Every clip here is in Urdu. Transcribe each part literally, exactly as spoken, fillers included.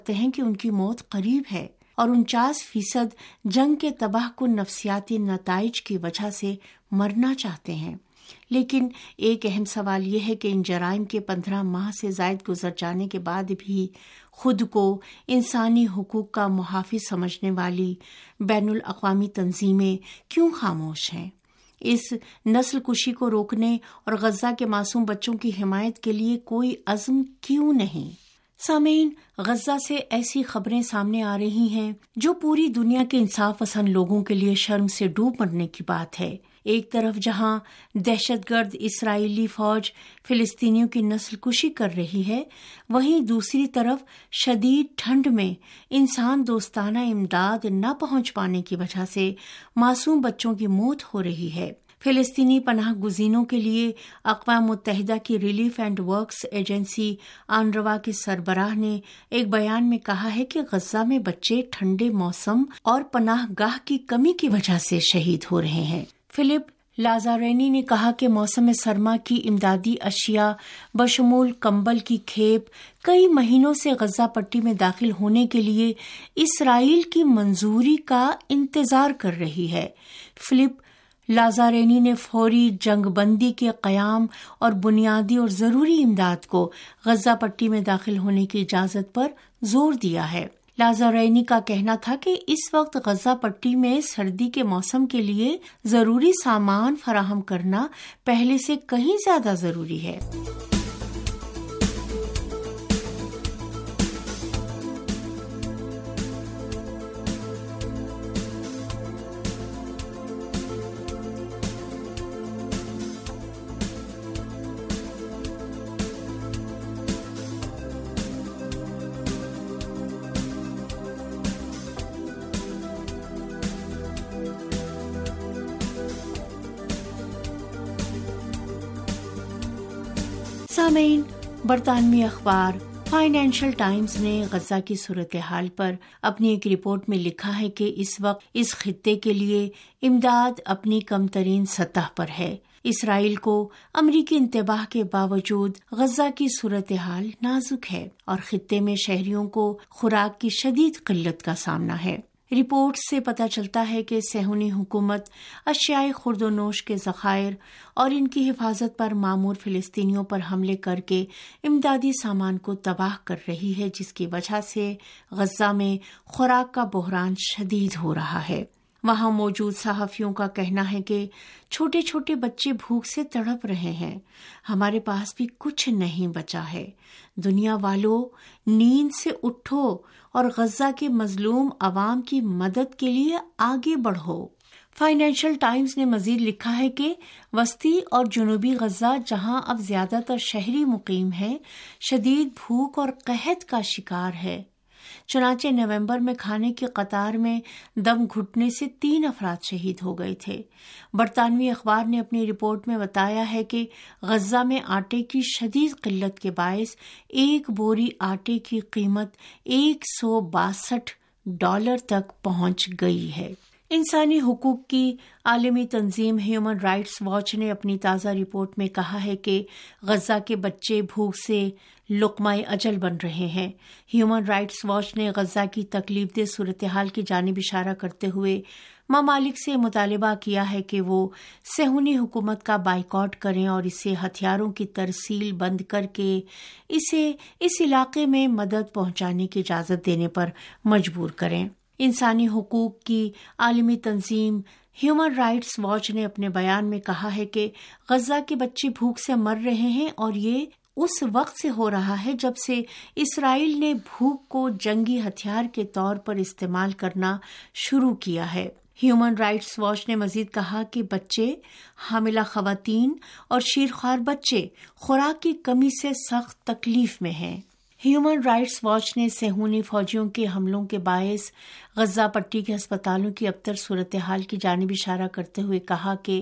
ہیں کہ ان کی موت قریب ہے اور انچاس فیصد جنگ کے تباہ کن نفسیاتی نتائج کی وجہ سے مرنا چاہتے ہیں۔ لیکن ایک اہم سوال یہ ہے کہ ان جرائم کے پندرہ ماہ سے زائد گزر جانے کے بعد بھی خود کو انسانی حقوق کا محافظ سمجھنے والی بین الاقوامی تنظیمیں کیوں خاموش ہیں؟ اس نسل کشی کو روکنے اور غزہ کے معصوم بچوں کی حمایت کے لیے کوئی عزم کیوں نہیں؟ سامعین، غزہ سے ایسی خبریں سامنے آ رہی ہیں جو پوری دنیا کے انصاف پسند لوگوں کے لیے شرم سے ڈوب مرنے کی بات ہے۔ ایک طرف جہاں دہشت گرد اسرائیلی فوج فلسطینیوں کی نسل کشی کر رہی ہے، وہیں دوسری طرف شدید ٹھنڈ میں انسان دوستانہ امداد نہ پہنچ پانے کی وجہ سے معصوم بچوں کی موت ہو رہی ہے۔ فلسطینی پناہ گزینوں کے لیے اقوام متحدہ کی ریلیف اینڈ ورکس ایجنسی آنروا کے سربراہ نے ایک بیان میں کہا ہے کہ غزہ میں بچے ٹھنڈے موسم اور پناہ گاہ کی کمی کی وجہ سے شہید ہو رہے ہیں۔ فلپ لازارینی نے کہا کہ موسم سرما کی امدادی اشیاء بشمول کمبل کی کھیپ کئی مہینوں سے غزہ پٹی میں داخل ہونے کے لیے اسرائیل کی منظوری کا انتظار کر رہی ہے۔ فلپ لازارینی نے فوری جنگ بندی کے قیام اور بنیادی اور ضروری امداد کو غزہ پٹی میں داخل ہونے کی اجازت پر زور دیا ہے۔ لازارینی کا کہنا تھا کہ اس وقت غزہ پٹی میں سردی کے موسم کے لیے ضروری سامان فراہم کرنا پہلے سے کہیں زیادہ ضروری ہے۔ سامعین، برطانوی اخبار فائنینشل ٹائمز نے غزہ کی صورتحال پر اپنی ایک رپورٹ میں لکھا ہے کہ اس وقت اس خطے کے لیے امداد اپنی کم ترین سطح پر ہے۔ اسرائیل کو امریکی انتباہ کے باوجود غزہ کی صورتحال نازک ہے اور خطے میں شہریوں کو خوراک کی شدید قلت کا سامنا ہے۔ رپورٹ سے پتہ چلتا ہے کہ صہیونی حکومت اشیاء خورد و نوش کے ذخائر اور ان کی حفاظت پر مامور فلسطینیوں پر حملے کر کے امدادی سامان کو تباہ کر رہی ہے، جس کی وجہ سے غزہ میں خوراک کا بحران شدید ہو رہا ہے۔ وہاں موجود صحافیوں کا کہنا ہے کہ چھوٹے چھوٹے بچے بھوک سے تڑپ رہے ہیں، ہمارے پاس بھی کچھ نہیں بچا ہے، دنیا والوں نیند سے اٹھو اور غزہ کے مظلوم عوام کی مدد کے لیے آگے بڑھو۔ فائنینشل ٹائمز نے مزید لکھا ہے کہ وسطی اور جنوبی غزہ، جہاں اب زیادہ تر شہری مقیم ہیں، شدید بھوک اور قحط کا شکار ہے۔ چنانچہ نومبر میں کھانے کی قطار میں دم گھٹنے سے تین افراد شہید ہو گئے تھے۔ برطانوی اخبار نے اپنی رپورٹ میں بتایا ہے کہ غزہ میں آٹے کی شدید قلت کے باعث ایک بوری آٹے کی قیمت ایک سو باسٹھ ڈالر تک پہنچ گئی ہے۔ انسانی حقوق کی عالمی تنظیم ہیومن رائٹس واچ نے اپنی تازہ رپورٹ میں کہا ہے کہ غزہ کے بچے بھوک سے لقمہ اجل بن رہے ہیں۔ ہیومن رائٹس واچ نے غزہ کی تکلیف دہ صورتحال کی جانب اشارہ کرتے ہوئے ممالک سے مطالبہ کیا ہے کہ وہ صہیونی حکومت کا بائیکاٹ کریں اور اسے ہتھیاروں کی ترسیل بند کر کے اسے اس علاقے میں مدد پہنچانے کی اجازت دینے پر مجبور کریں۔ انسانی حقوق کی عالمی تنظیم ہیومن رائٹس واچ نے اپنے بیان میں کہا ہے کہ غزہ کے بچے بھوک سے مر رہے ہیں اور یہ اس وقت سے ہو رہا ہے جب سے اسرائیل نے بھوک کو جنگی ہتھیار کے طور پر استعمال کرنا شروع کیا ہے۔ ہیومن رائٹس واچ نے مزید کہا کہ بچے، حاملہ خواتین اور شیرخوار بچے خوراک کی کمی سے سخت تکلیف میں ہیں۔ ہیومن رائٹس واچ نے صہیونی فوجیوں کے حملوں کے باعث غزہ پٹی کے ہسپتالوں کی ابتر صورتحال کی جانب اشارہ کرتے ہوئے کہا کہ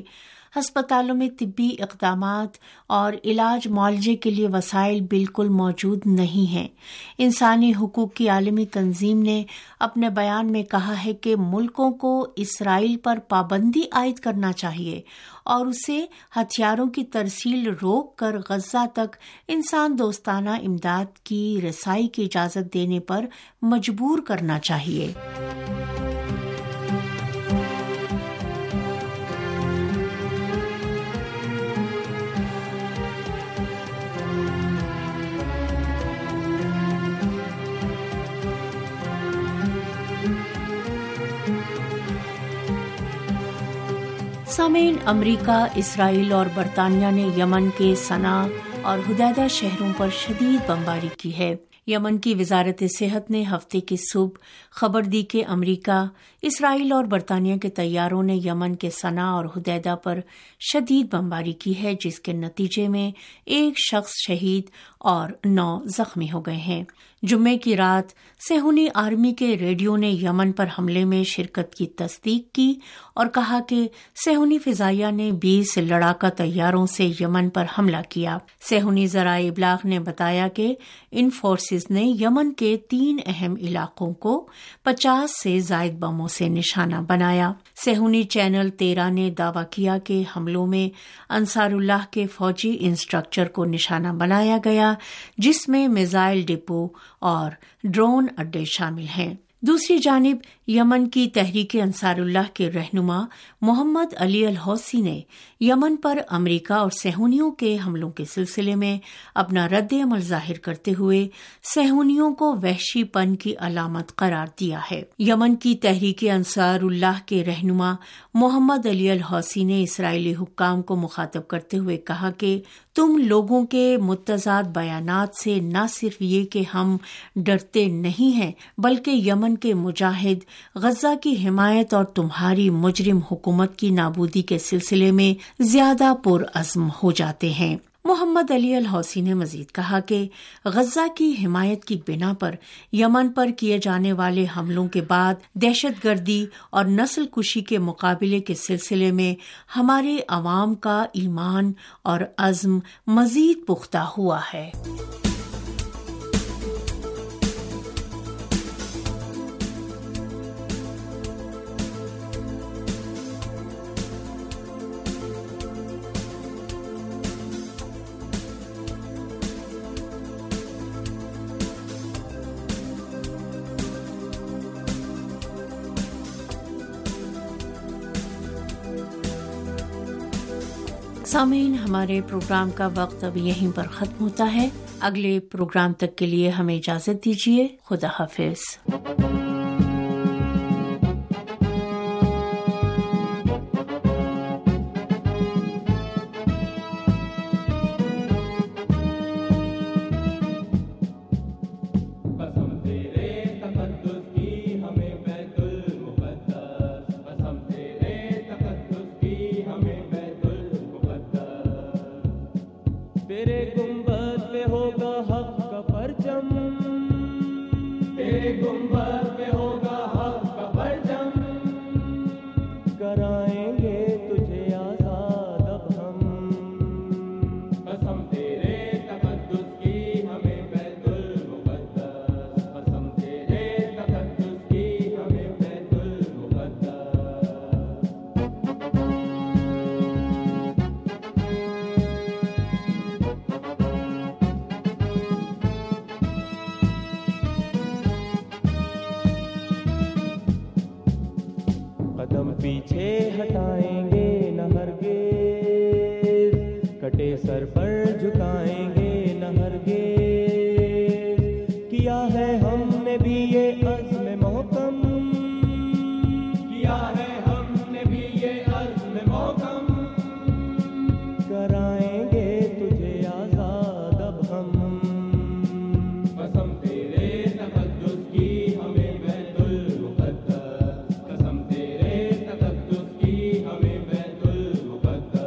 ہسپتالوں میں طبی اقدامات اور علاج معالجے کے لیے وسائل بالکل موجود نہیں ہیں۔ انسانی حقوق کی عالمی تنظیم نے اپنے بیان میں کہا ہے کہ ملکوں کو اسرائیل پر پابندی عائد کرنا چاہیے اور اسے ہتھیاروں کی ترسیل روک کر غزہ تک انسان دوستانہ امداد کی رسائی کی اجازت دینے پر مجبور کرنا چاہیے۔ سامعین، امریکہ، اسرائیل اور برطانیہ نے یمن کے صنعاء اور حدیدہ شہروں پر شدید بمباری کی ہے۔ یمن کی وزارت صحت نے ہفتے کی صبح خبر دی کہ امریکہ، اسرائیل اور برطانیہ کے طیاروں نے یمن کے صنعاء اور حدیدہ پر شدید بمباری کی ہے، جس کے نتیجے میں ایک شخص شہید اور نو زخمی ہو گئے ہیں۔ جمعے کی رات صہیونی آرمی کے ریڈیو نے یمن پر حملے میں شرکت کی تصدیق کی اور کہا کہ صہیونی فضائیہ نے بیس لڑاکا طیاروں سے یمن پر حملہ کیا۔ صہیونی ذرائع ابلاغ نے بتایا کہ ان فورسز نے یمن کے تین اہم علاقوں کو پچاس سے زائد بموں سے نشانہ بنایا۔ صہیونی چینل تیرہ نے دعویٰ کیا کہ حملوں میں انصار اللہ کے فوجی انسٹرکچر کو نشانہ بنایا گیا، جس میں میزائل ڈپو اور ڈرون اڈے شامل ہیں۔ دوسری جانب یمن کی تحریک انصار اللہ کے رہنما محمد علی الحوثی نے یمن پر امریکہ اور صہیونیوں کے حملوں کے سلسلے میں اپنا رد عمل ظاہر کرتے ہوئے صہیونیوں کو وحشی پن کی علامت قرار دیا ہے۔ یمن کی تحریک انصار اللہ کے رہنما محمد علی الحوثی نے اسرائیلی حکام کو مخاطب کرتے ہوئے کہا کہ تم لوگوں کے متضاد بیانات سے نہ صرف یہ کہ ہم ڈرتے نہیں ہیں، بلکہ یمن کے مجاہد غزہ کی حمایت اور تمہاری مجرم حکومت کی نابودی کے سلسلے میں زیادہ پرعزم ہو جاتے ہیں۔ محمد علی الحوثی نے مزید کہا کہ غزہ کی حمایت کی بنا پر یمن پر کیے جانے والے حملوں کے بعد دہشت گردی اور نسل کشی کے مقابلے کے سلسلے میں ہمارے عوام کا ایمان اور عزم مزید پختہ ہوا ہے۔ سامعین، ہمارے پروگرام کا وقت اب یہیں پر ختم ہوتا ہے۔ اگلے پروگرام تک کے لیے ہمیں اجازت دیجیے۔ خدا حافظ۔ قدم پیچھے ہٹائیں گے نہ ہرگز، کٹے سر پر جھکائیں گے نہ ہرگز، کیا ہے ہم نے بھی یہ عزم محکم، کیا ہے ہم نے بھی یہ عزم محکم، کرائیں گے تجھے آزاد اب ہم، قسم تیرے تقدس کی ہمیں بیت المقدس، قسم تیرے تقدس کی ہمیں بیت المقدس۔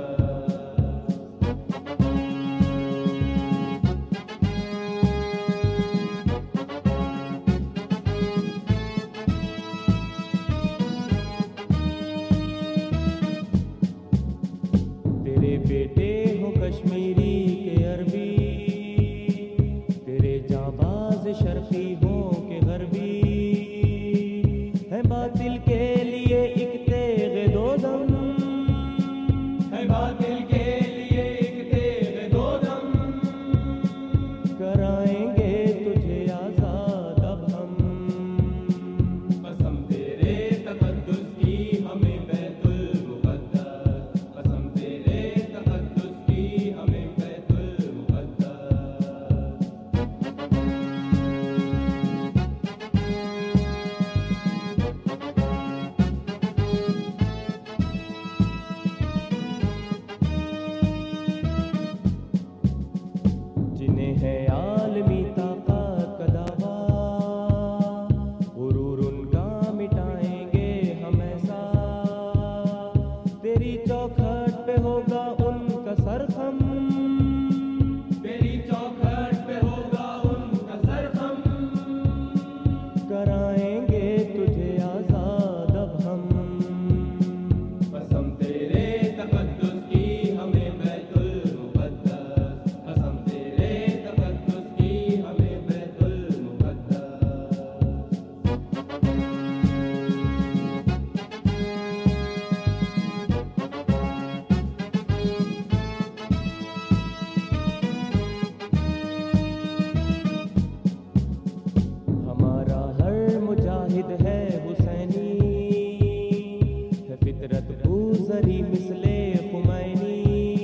مجاہد ہے حسینی، ہے فطرت بوزری مثل خمینی،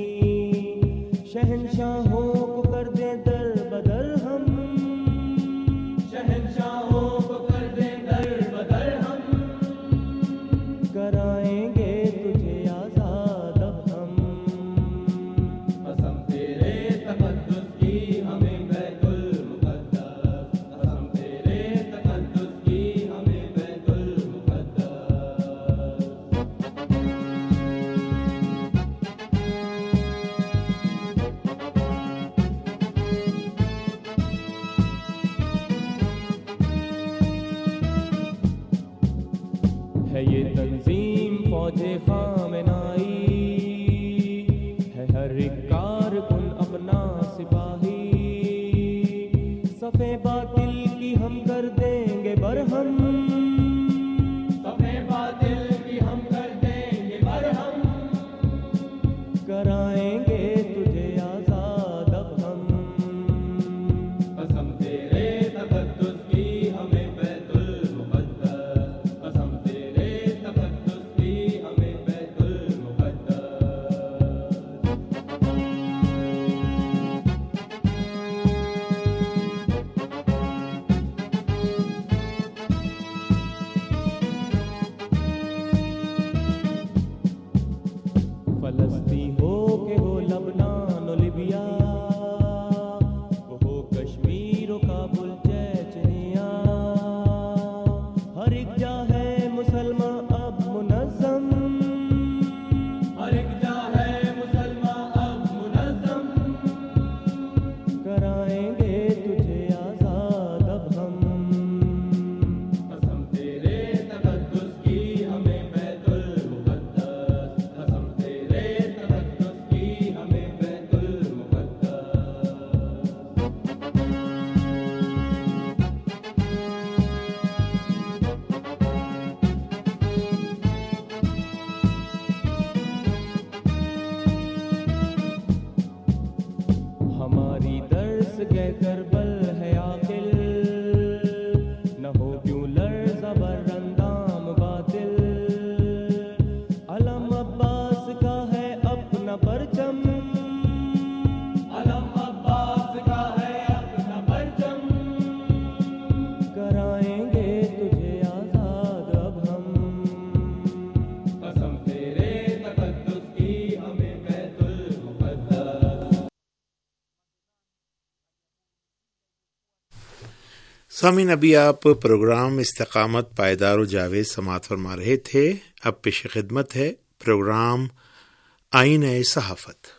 شہنشاہوں کو کر دیں در بدر ہم، شہنشاہوں کو کر دیں در بدر ہم، کرائیں گے تجھے آزاد اب ہم، قسم تیرے تقدس کی ہمیں بیت المقدس، قسم تیرے تقدس کی ہمیں بیت المقدس۔ ہے یہ تنظیم فوج خامنائی، ہے ہر ایک کارکن اپنا سپاہی، صفِ باطل کی ہم کر دیں گے برہم، صفِ باطل کی ہم کر دیں گے برہم، کرائیں گے تجھے آزاد اب ہم، قسم تیرے تقدس کی ہمیں بیت المقدس، قسم تیرے تقدس کی ہمیں بیت المقدس۔ فلسطین ہو کہ ہو لبنان و لیبیا، وہ ہو کشمیر و کابل چیچنیا، ہر ایک جا ہے مسلمان اب منظم، ہر ایک جا ہے مسلمان اب منظم، کرائیں گے تجھے آزاد اب ہم، قسم تیرے تقدس کی ہمیں بیت المقدس، قسم تیرے تقدس کی ہمیں بیت المقدس۔ ہماری درس کہہ کر بل ہے عاقل، نہ ہو کیوں لرزہ بر اندام باطل، علم عباس کا ہے اپنا پرچم، علم عباس کا ہے اپنا پرچم، کرائیں گے تجھے آزاد اب ہم، قسم تیرے تقدس کی ہمیں بیت المقدس۔ سامعین، ابھی آپ پروگرام استقامت پائیدار و جاوید سماعت فرما رہے تھے۔ اب پیش خدمت ہے پروگرام آئینہ صحافت۔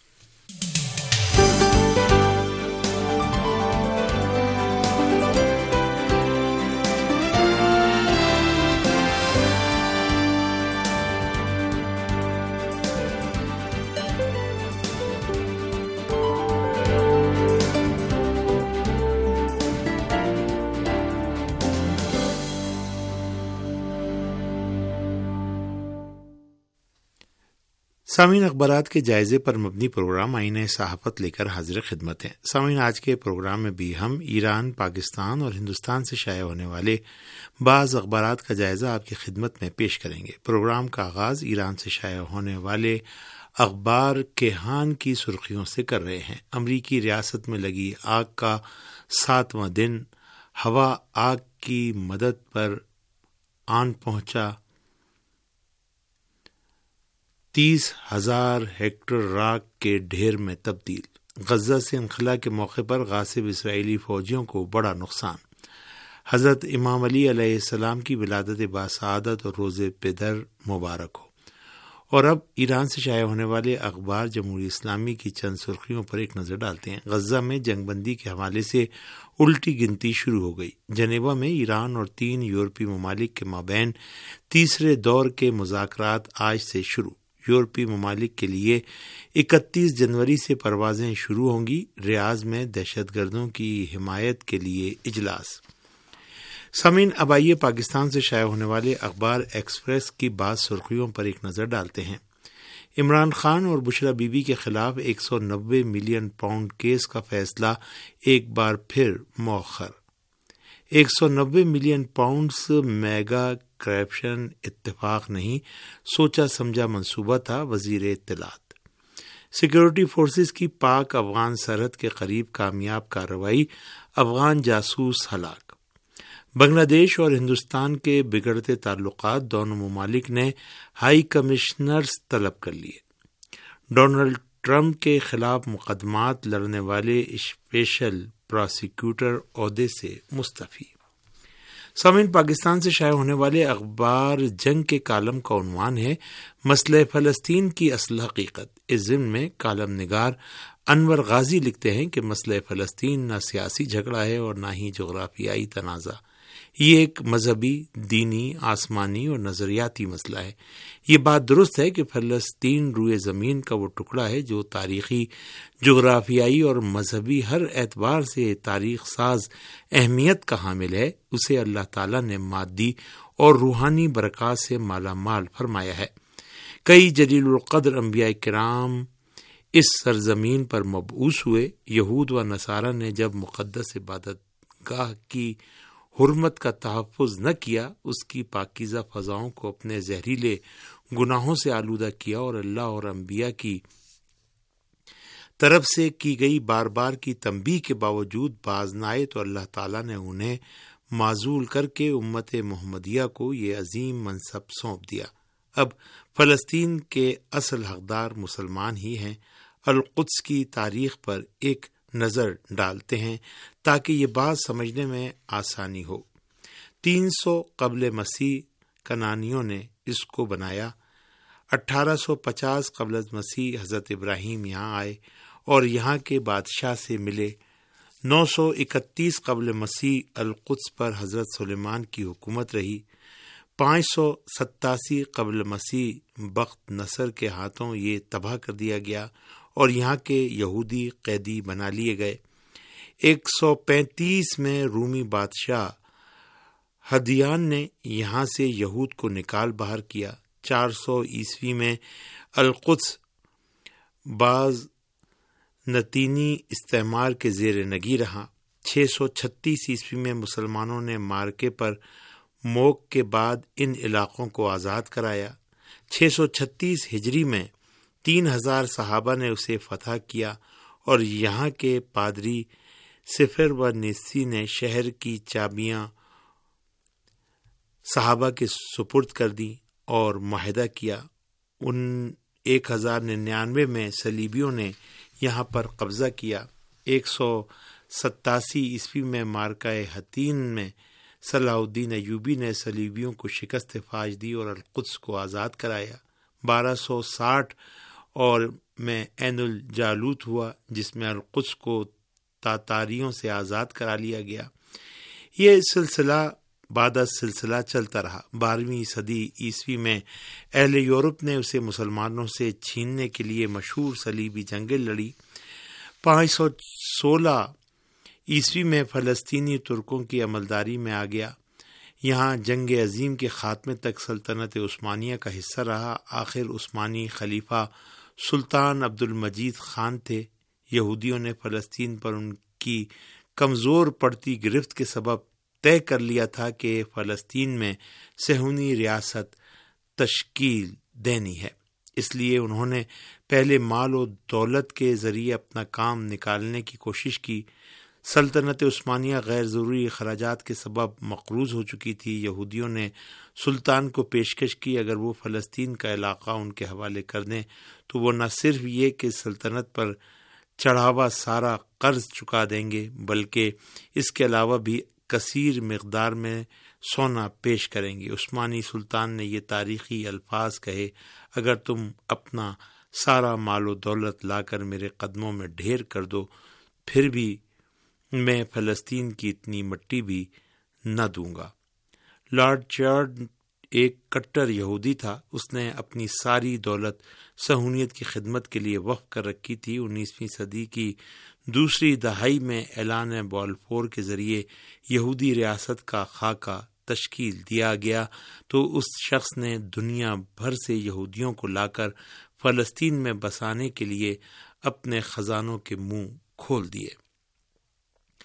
سامعین، اخبارات کے جائزے پر مبنی پروگرام آئینہ صحافت لے کر حاضر خدمت ہیں۔ سامعین، آج کے پروگرام میں بھی ہم ایران، پاکستان اور ہندوستان سے شائع ہونے والے بعض اخبارات کا جائزہ آپ کی خدمت میں پیش کریں گے۔ پروگرام کا آغاز ایران سے شائع ہونے والے اخبار کیہان کی سرخیوں سے کر رہے ہیں۔ امریکی ریاست میں لگی آگ کا ساتواں دن، ہوا آگ کی مدد پر آن پہنچا، تیس ہزار ہیکٹر راکھ کے ڈھیر میں تبدیل۔ غزہ سے انخلا کے موقع پر غاصب اسرائیلی فوجیوں کو بڑا نقصان۔ حضرت امام علی علیہ السلام کی ولادت باسعادت اور روز پدر مبارک ہو۔ اور اب ایران سے شائع ہونے والے اخبار جمہوری اسلامی کی چند سرخیوں پر ایک نظر ڈالتے ہیں۔ غزہ میں جنگ بندی کے حوالے سے الٹی گنتی شروع ہو گئی۔ جنیوا میں ایران اور تین یورپی ممالک کے مابین تیسرے دور کے مذاکرات آج سے شروع۔ یورپی ممالک کے لیے اکتیس جنوری سے پروازیں شروع ہوں گی۔ ریاض میں دہشت گردوں کی حمایت کے لیے اجلاس۔ سامعین، اب آئیے پاکستان سے شائع ہونے والے اخبار ایکسپریس کی بعض سرخیوں پر ایک نظر ڈالتے ہیں۔ عمران خان اور بشرا بی بی کے خلاف ایک سو نوے ملین پاؤنڈ کیس کا فیصلہ ایک بار پھر مؤخر۔ ایک سو نبے ملین پاؤنڈز میگا کرپشن اتفاق نہیں، سوچا سمجھا منصوبہ تھا. وزیر اطلاعات. سیکورٹی فورسز کی پاک افغان سرحد کے قریب کامیاب کارروائی، افغان جاسوس ہلاک. بنگلہ دیش اور ہندوستان کے بگڑتے تعلقات، دونوں ممالک نے ہائی کمشنرز طلب کر لیے. ڈونلڈ ٹرمپ کے خلاف مقدمات لڑنے والے اسپیشل پراسیکیوٹر عہدے سے مستعفی. سامعین، پاکستان سے شائع ہونے والے اخبار جنگ کے کالم کا عنوان ہے مسئلہ فلسطین کی اصل حقیقت. اس ضمن میں کالم نگار انور غازی لکھتے ہیں کہ مسئلہ فلسطین نہ سیاسی جھگڑا ہے اور نہ ہی جغرافیائی تنازع. یہ ایک مذہبی، دینی، آسمانی اور نظریاتی مسئلہ ہے. یہ بات درست ہے کہ فلسطین روئے زمین کا وہ ٹکڑا ہے جو تاریخی، جغرافیائی اور مذہبی ہر اعتبار سے تاریخ ساز اہمیت کا حامل ہے. اسے اللہ تعالیٰ نے مادی اور روحانی برکات سے مالا مال فرمایا ہے. کئی جلیل القدر انبیاء کرام اس سرزمین پر مبعوث ہوئے. یہود و نصارہ نے جب مقدس عبادت گاہ کی حرمت کا تحفظ نہ کیا، اس کی پاکیزہ فضاؤں کو اپنے زہریلے گناہوں سے آلودہ کیا اور اللہ اور انبیاء کی طرف سے کی گئی بار بار کی تنبیہ کے باوجود باز نہ آئے تو اللہ تعالیٰ نے انہیں معزول کر کے امت محمدیہ کو یہ عظیم منصب سونپ دیا. اب فلسطین کے اصل حقدار مسلمان ہی ہیں. القدس کی تاریخ پر ایک نظر ڈالتے ہیں تاکہ یہ بات سمجھنے میں آسانی ہو. تین سو قبل مسیح کنانیوں نے اس کو بنایا. اٹھارہ سو پچاس قبل از مسیح حضرت ابراہیم یہاں آئے اور یہاں کے بادشاہ سے ملے. نو سو اکتیس قبل مسیح القدس پر حضرت سلیمان کی حکومت رہی. پانچ سو ستاسی قبل مسیح بخت نصر کے ہاتھوں یہ تباہ کر دیا گیا اور یہاں کے یہودی قیدی بنا لیے گئے. ایک سو پینتیس میں رومی بادشاہ ہدیان نے یہاں سے یہود کو نکال باہر کیا. چار سو عیسوی میں القدس بعض نتینی استعمار کے زیر نگی رہا. چھ سو چھتیس عیسوی میں مسلمانوں نے مارکے پر موک کے بعد ان علاقوں کو آزاد کرایا. چھ سو چھتیس ہجری میں تین ہزار صحابہ نے اسے فتح کیا اور یہاں کے پادری سفر و نیسی نے شہر کی چابیاں صحابہ کے سپرد کر دیں اور معاہدہ کیا. ان ایک ہزار ننانوے میں صلیبیوں نے یہاں پر قبضہ کیا. ایک سو ستاسی عیسوی میں مارکہ حطین میں صلاح الدین ایوبی نے صلیبیوں کو شکست فاش دی اور القدس کو آزاد کرایا. بارہ سو ساٹھ اور میں عین الجالوت ہوا جس میں القدس کو تاتاریوں سے آزاد کرا لیا گیا. یہ سلسلہ بعد سلسلہ چلتا رہا. بارہویں صدی عیسوی میں اہل یورپ نے اسے مسلمانوں سے چھیننے کے لیے مشہور صلیبی جنگیں لڑی. پانچ سو سولہ عیسوی میں فلسطینی ترکوں کی عملداری میں آ گیا. یہاں جنگ عظیم کے خاتمے تک سلطنت عثمانیہ کا حصہ رہا. آخر عثمانی خلیفہ سلطان عبد المجید خان تھے. یہودیوں نے فلسطین پر ان کی کمزور پڑتی گرفت کے سبب طے کر لیا تھا کہ فلسطین میں صہیونی ریاست تشکیل دینی ہے. اس لیے انہوں نے پہلے مال و دولت کے ذریعے اپنا کام نکالنے کی کوشش کی. سلطنت عثمانیہ غیر ضروری اخراجات کے سبب مقروض ہو چکی تھی. یہودیوں نے سلطان کو پیشکش کی اگر وہ فلسطین کا علاقہ ان کے حوالے کر دیں تو وہ نہ صرف یہ کہ سلطنت پر چڑھاوا سارا قرض چکا دیں گے بلکہ اس کے علاوہ بھی کثیر مقدار میں سونا پیش کریں گے. عثمانی سلطان نے یہ تاریخی الفاظ کہے، اگر تم اپنا سارا مال و دولت لا کر میرے قدموں میں ڈھیر کر دو پھر بھی میں فلسطین کی اتنی مٹی بھی نہ دوں گا. لارڈ چارڈ ایک کٹر یہودی تھا. اس نے اپنی ساری دولت صہیونیت کی خدمت کے لیے وقف کر رکھی تھی. انیسویں صدی کی دوسری دہائی میں اعلان بالفور کے ذریعے یہودی ریاست کا خاکہ تشکیل دیا گیا تو اس شخص نے دنیا بھر سے یہودیوں کو لا کر فلسطین میں بسانے کے لیے اپنے خزانوں کے منہ کھول دیے.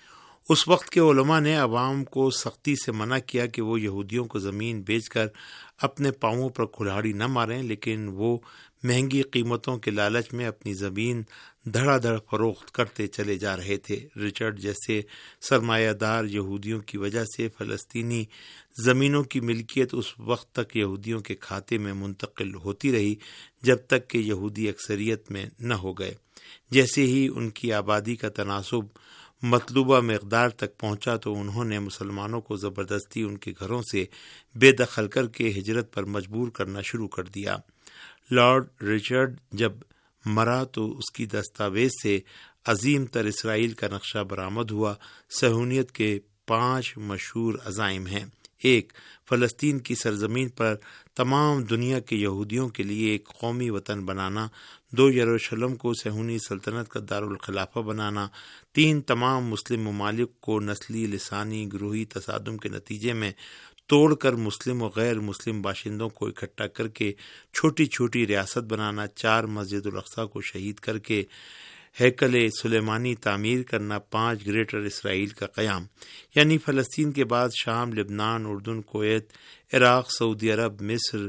اس وقت کے علماء نے عوام کو سختی سے منع کیا کہ وہ یہودیوں کو زمین بیچ کر اپنے پاؤں پر کھلاڑی نہ ماریں، لیکن وہ مہنگی قیمتوں کے لالچ میں اپنی زمین دھڑا دھڑ فروخت کرتے چلے جا رہے تھے۔ رچرڈ جیسے سرمایہ دار یہودیوں کی وجہ سے فلسطینی زمینوں کی ملکیت اس وقت تک یہودیوں کے کھاتے میں منتقل ہوتی رہی جب تک کہ یہودی اکثریت میں نہ ہو گئے۔ جیسے ہی ان کی آبادی کا تناسب مطلوبہ مقدار تک پہنچا تو انہوں نے مسلمانوں کو زبردستی ان کے گھروں سے بے دخل کر کے ہجرت پر مجبور کرنا شروع کر دیا۔ لارڈ رچرڈ جب مرا تو اس کی دستاویز سے عظیم تر اسرائیل کا نقشہ برآمد ہوا۔ صہیونیت کے پانچ مشہور عزائم ہیں: ایک، فلسطین کی سرزمین پر تمام دنیا کے یہودیوں کے لیے ایک قومی وطن بنانا، دو، یروشلم کو صہیونی سلطنت کا دارالخلافہ بنانا، تین، تمام مسلم ممالک کو نسلی، لسانی، گروہی تصادم کے نتیجے میں توڑ کر مسلم و غیر مسلم باشندوں کو اکٹھا کر کے چھوٹی چھوٹی ریاست بنانا، چار، مسجد الاقصی کو شہید کر کے ہیکل سلیمانی تعمیر کرنا، پانچ، گریٹر اسرائیل کا قیام، یعنی فلسطین کے بعد شام، لبنان، اردن، کویت، عراق، سعودی عرب، مصر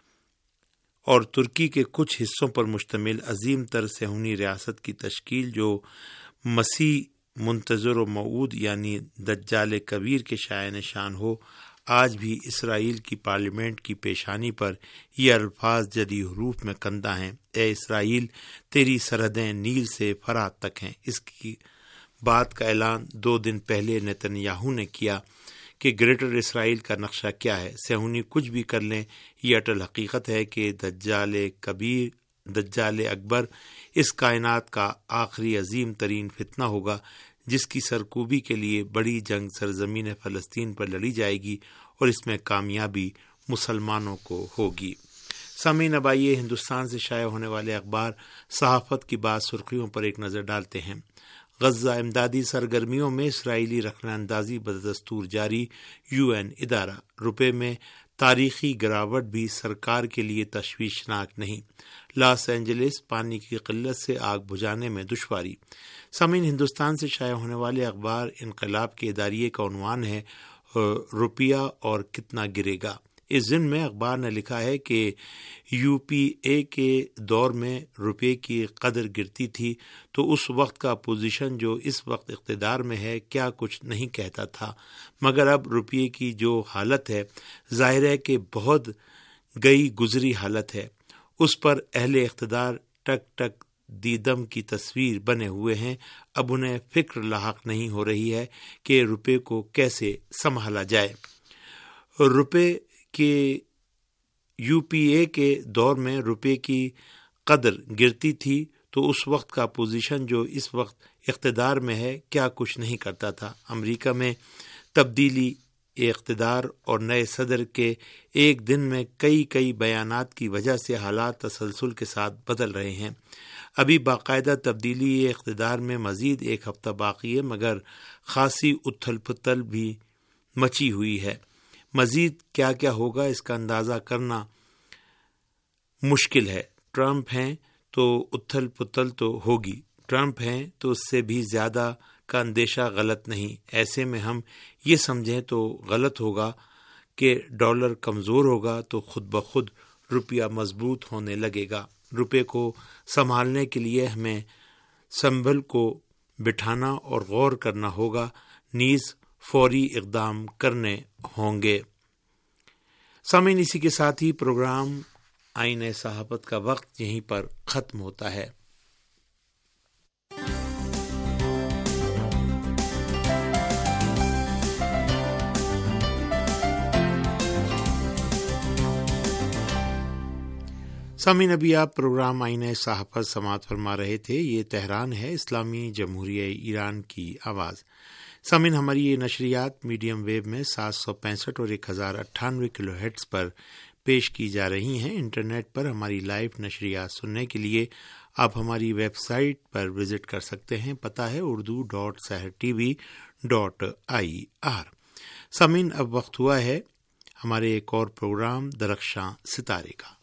اور ترکی کے کچھ حصوں پر مشتمل عظیم تر صہیونی ریاست کی تشکیل، جو مسیح منتظر و موعود یعنی دجال کبیر کے شائع نشان ہو۔ آج بھی اسرائیل کی پارلیمنٹ کی پیشانی پر یہ الفاظ جلی حروف میں کندہ ہیں: اے اسرائیل، تیری سرحدیں نیل سے فرات تک ہیں۔ اس کی بات کا اعلان دو دن پہلے نیتن یاہو نے کیا کہ گریٹر اسرائیل کا نقشہ کیا ہے۔ صہیونی کچھ بھی کر لیں، یہ اٹل حقیقت ہے کہ دجال کبیر، دجال اکبر اس کائنات کا آخری عظیم ترین فتنہ ہوگا، جس کی سرکوبی کے لیے بڑی جنگ سرزمین فلسطین پر لڑی جائے گی اور اس میں کامیابی مسلمانوں کو ہوگی۔ سامعین، اب آئیے ہندوستان سے شائع ہونے والے اخبار صحافت کی بعض سرخیوں پر ایک نظر ڈالتے ہیں۔ غزہ امدادی سرگرمیوں میں اسرائیلی رخنہ اندازی بدستور جاری، یو این ادارہ۔ روپے میں تاریخی گراوٹ بھی سرکار کے لیے تشویشناک نہیں، لاس اینجلس پانی کی قلت سے آگ بجھانے میں دشواری۔ سامعین، ہندوستان سے شائع ہونے والے اخبار انقلاب کے اداریے کا عنوان ہے روپیہ اور کتنا گرے گا۔ اس ضمن میں اخبار نے لکھا ہے کہ یو پی اے کے دور میں روپے کی قدر گرتی تھی تو اس وقت کا اپوزیشن جو اس وقت اقتدار میں ہے کیا کچھ نہیں کہتا تھا، مگر اب روپے کی جو حالت ہے ظاہر ہے کہ بہت گئی گزری حالت ہے۔ اس پر اہل اقتدار ٹک ٹک دیدم کی تصویر بنے ہوئے ہیں۔ اب انہیں فکر لاحق نہیں ہو رہی ہے کہ روپے کو کیسے سنبھالا جائے۔ روپے کے یو پی اے کے دور میں روپے کی قدر گرتی تھی تو اس وقت کا اپوزیشن جو اس وقت اقتدار میں ہے کیا کچھ نہیں کرتا تھا۔ امریکہ میں تبدیلی اقتدار اور نئے صدر کے ایک دن میں کئی کئی بیانات کی وجہ سے حالات تسلسل کے ساتھ بدل رہے ہیں۔ ابھی باقاعدہ تبدیلی اقتدار میں مزید ایک ہفتہ باقی ہے، مگر خاصی اتھل پتھل بھی مچی ہوئی ہے۔ مزید کیا کیا ہوگا اس کا اندازہ کرنا مشکل ہے۔ ٹرمپ ہیں تو اتھل پتھل تو ہوگی، ٹرمپ ہیں تو اس سے بھی زیادہ کا اندیشہ غلط نہیں۔ ایسے میں ہم یہ سمجھیں تو غلط ہوگا کہ ڈالر کمزور ہوگا تو خود بخود روپیہ مضبوط ہونے لگے گا۔ روپے کو سنبھالنے کے لیے ہمیں سنبھل کو بٹھانا اور غور کرنا ہوگا، نیز فوری اقدام کرنے ہوں گے۔ سامعین، اسی کے ساتھ ہی پروگرام آئین صحافت کا وقت یہیں پر ختم ہوتا ہے۔ سامعین، ابھی آپ پروگرام آئین صحافت سماعت فرما رہے تھے۔ یہ تہران ہے، اسلامی جمہوریہ ایران کی آواز۔ سامعین، ہماری یہ نشریات میڈیم ویو میں سات سو پینسٹھ اور ایک ہزار اٹھانوے کلو ہرٹز پر پیش کی جا رہی ہیں۔ انٹرنیٹ پر ہماری لائیو نشریات سننے کے لیے آپ ہماری ویب سائٹ پر وزٹ کر سکتے ہیں۔ پتہ ہے Urdu dot Sahar T V dot I R. سامعین، اب وقت ہوا ہے ہمارے ایک اور پروگرام درخشاں ستارے کا۔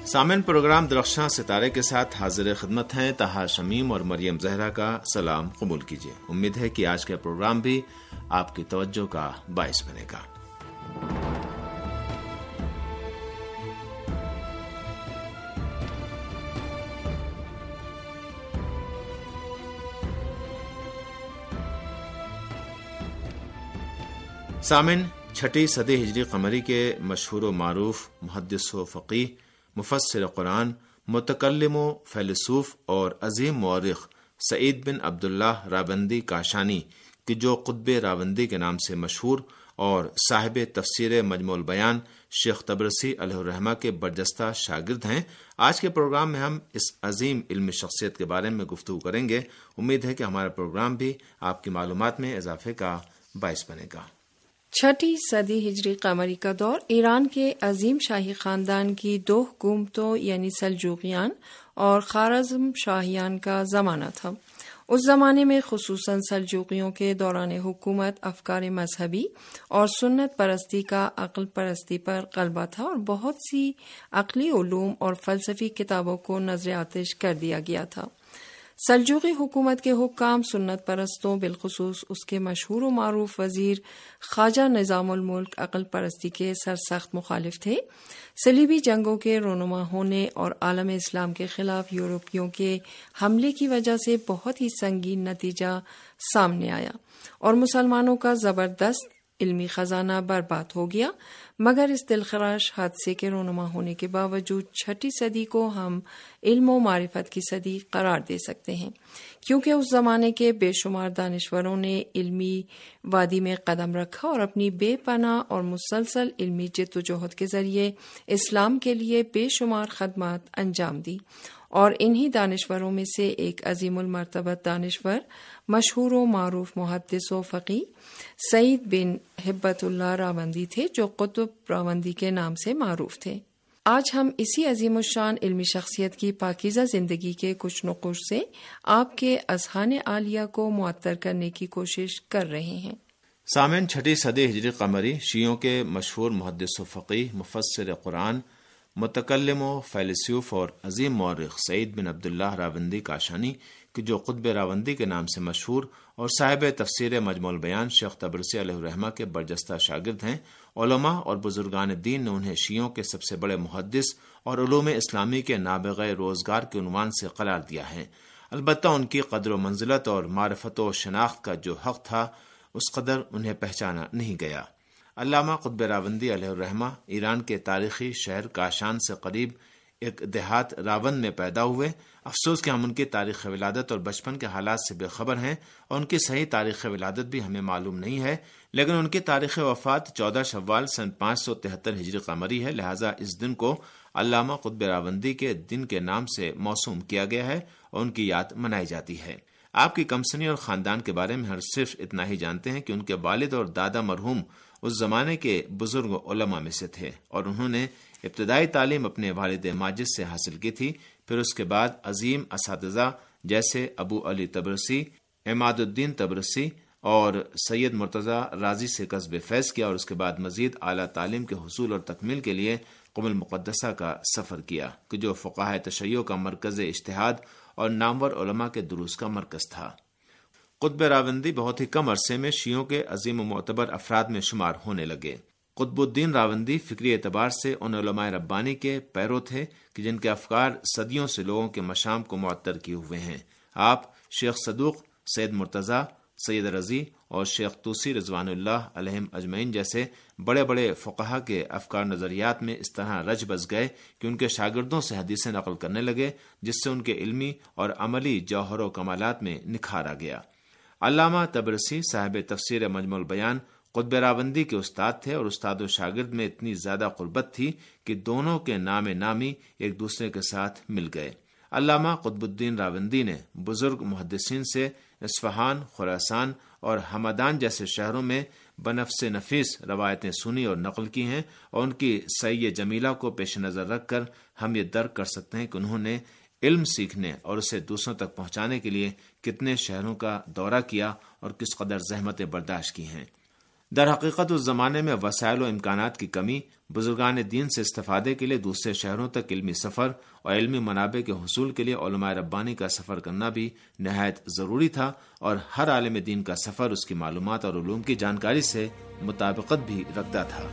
سامعین، پروگرام درخشاں ستارے کے ساتھ حاضر خدمت ہیں طہا شمیم اور مریم زہرا کا سلام قبول کیجیے۔ امید ہے کہ آج کا پروگرام بھی آپ کی توجہ کا باعث بنے گا۔ سامعین، چھٹی صدی ہجری قمری کے مشہور و معروف محدث و فقیہ، مفسر قرآن، متکلم و فیلسوف اور عظیم مورخ سعید بن عبداللہ راوندی کاشانی کہ جو قطب راوندی کے نام سے مشہور اور صاحب تفسیر مجموع البیان شیخ طبرسی علیہ الرحمہ کے برجستہ شاگرد ہیں، آج کے پروگرام میں ہم اس عظیم علمی شخصیت کے بارے میں گفتگو کریں گے۔ امید ہے کہ ہمارا پروگرام بھی آپ کی معلومات میں اضافے کا باعث بنے گا۔ چھٹی صدی ہجری قمری کا دور ایران کے عظیم شاہی خاندان کی دو حکومتوں یعنی سلجوقیان اور خوارزم شاہیان کا زمانہ تھا۔ اس زمانے میں خصوصاً سلجوقیوں کے دوران حکومت افکار مذہبی اور سنت پرستی کا عقل پرستی پر غلبہ تھا اور بہت سی عقلی علوم اور فلسفی کتابوں کو نظر آتش کر دیا گیا تھا۔ سلجوقی حکومت کے حکام سنت پرستوں، بالخصوص اس کے مشہور و معروف وزیر خواجہ نظام الملک عقل پرستی کے سرسخت مخالف تھے۔ صلیبی جنگوں کے رونما ہونے اور عالم اسلام کے خلاف یورپیوں کے حملے کی وجہ سے بہت ہی سنگین نتیجہ سامنے آیا اور مسلمانوں کا زبردست علمی خزانہ برباد ہو گیا، مگر اس دلخراش حادثے کے رونما ہونے کے باوجود چھٹی صدی کو ہم علم و معرفت کی صدی قرار دے سکتے ہیں، کیونکہ اس زمانے کے بے شمار دانشوروں نے علمی وادی میں قدم رکھا اور اپنی بے پناہ اور مسلسل علمی جد و جہد کے ذریعے اسلام کے لیے بے شمار خدمات انجام دی، اور انہی دانشوروں میں سے ایک عظیم المرتبت دانشور، مشہور و معروف محدث و فقیہ سعید بن ہبت اللہ راوندی تھے، جو قطب راوندی کے نام سے معروف تھے۔ آج ہم اسی عظیم الشان علمی شخصیت کی پاکیزہ زندگی کے کچھ نقوش سے آپ کے اذہان عالیہ کو معطر کرنے کی کوشش کر رہے ہیں۔ سامعین، چھٹی صدی ہجری قمری شیعوں کے مشہور محدث و فقیہ، مفسر قرآن، متکلم و فیلسوف اور عظیم مورخ سعید بن عبداللہ راوندی کاشانی کہ جو قطب راوندی کے نام سے مشہور اور صاحب تفسیر مجموع البیان شیخ طبرسی علیہ الرحمہ کے برجستہ شاگرد ہیں، علماء اور بزرگان دین نے انہیں شیعوں کے سب سے بڑے محدث اور علوم اسلامی کے نابغہ روزگار کے عنوان سے قرار دیا ہے۔ البتہ ان کی قدر و منزلت اور معرفت و شناخت کا جو حق تھا اس قدر انہیں پہچانا نہیں گیا۔ علامہ قطب راوندی علیہ الرحمہ ایران کے تاریخی شہر کاشان سے قریب ایک دیہات راون میں پیدا ہوئے۔ افسوس کہ ہم ان کی تاریخ ولادت اور بچپن کے حالات سے بے خبر ہیں اور ان کی صحیح تاریخ ولادت بھی ہمیں معلوم نہیں ہے، لیکن ان کی تاریخ وفات چودہ شوال سن پانچ سو تہتر ہجری قمری ہے، لہٰذا اس دن کو علامہ قطب راوندی کے دن کے نام سے موسوم کیا گیا ہے اور ان کی یاد منائی جاتی ہے۔ آپ کی کمسنی اور خاندان کے بارے میں ہر صرف اتنا ہی جانتے ہیں کہ ان کے والد اور دادا مرحوم اس زمانے کے بزرگ علماء میں سے تھے اور انہوں نے ابتدائی تعلیم اپنے والد ماجد سے حاصل کی تھی، پھر اس کے بعد عظیم اساتذہ جیسے ابو علی طبرسی، عماد الدین طبرسی اور سید مرتضی رازی سے کسب فیض کیا اور اس کے بعد مزید اعلیٰ تعلیم کے حصول اور تکمیل کے لیے قم المقدسہ کا سفر کیا کہ جو فقہائے تشیع کا مرکز اجتہاد اور نامور علماء کے دروس کا مرکز تھا۔ قطب راوندی بہت ہی کم عرصے میں شیعوں کے عظیم و معتبر افراد میں شمار ہونے لگے۔ قطب الدین راوندی فکری اعتبار سے ان علماء ربانی کے پیرو تھے کہ جن کے افکار صدیوں سے لوگوں کے مشام کو معطر کیے ہوئے ہیں۔ آپ شیخ صدوق، سید مرتضی، سید رضی اور شیخ توسی رضوان اللہ علیہم اجمعین جیسے بڑے بڑے فقہا کے افکار نظریات میں اس طرح رچ بس گئے کہ ان کے شاگردوں سے حدیثیں نقل کرنے لگے، جس سے ان کے علمی اور عملی جوہر و کمالات میں نکھار آ گیا۔ علامہ طبرسی صاحب تفسیر مجموع البیان قطب راوندی کے استاد تھے اور استاد و شاگرد میں اتنی زیادہ قربت تھی کہ دونوں کے نام نامی ایک دوسرے کے ساتھ مل گئے۔ علامہ قطب الدین راوندی نے بزرگ محدثین سے اصفہان، خراسان اور ہمدان جیسے شہروں میں بنفس نفیس روایتیں سنی اور نقل کی ہیں، اور ان کی سعی جمیلہ کو پیش نظر رکھ کر ہم یہ درک کر سکتے ہیں کہ انہوں نے علم سیکھنے اور اسے دوسروں تک پہنچانے کے لیے کتنے شہروں کا دورہ کیا اور کس قدر زحمتیں برداشت کی ہیں۔ در حقیقت اس زمانے میں وسائل و امکانات کی کمی بزرگان دین سے استفادے کے لیے دوسرے شہروں تک علمی سفر اور علمی منابع کے حصول کے لیے علماء ربانی کا سفر کرنا بھی نہایت ضروری تھا، اور ہر عالم دین کا سفر اس کی معلومات اور علوم کی جانکاری سے مطابقت بھی رکھتا تھا۔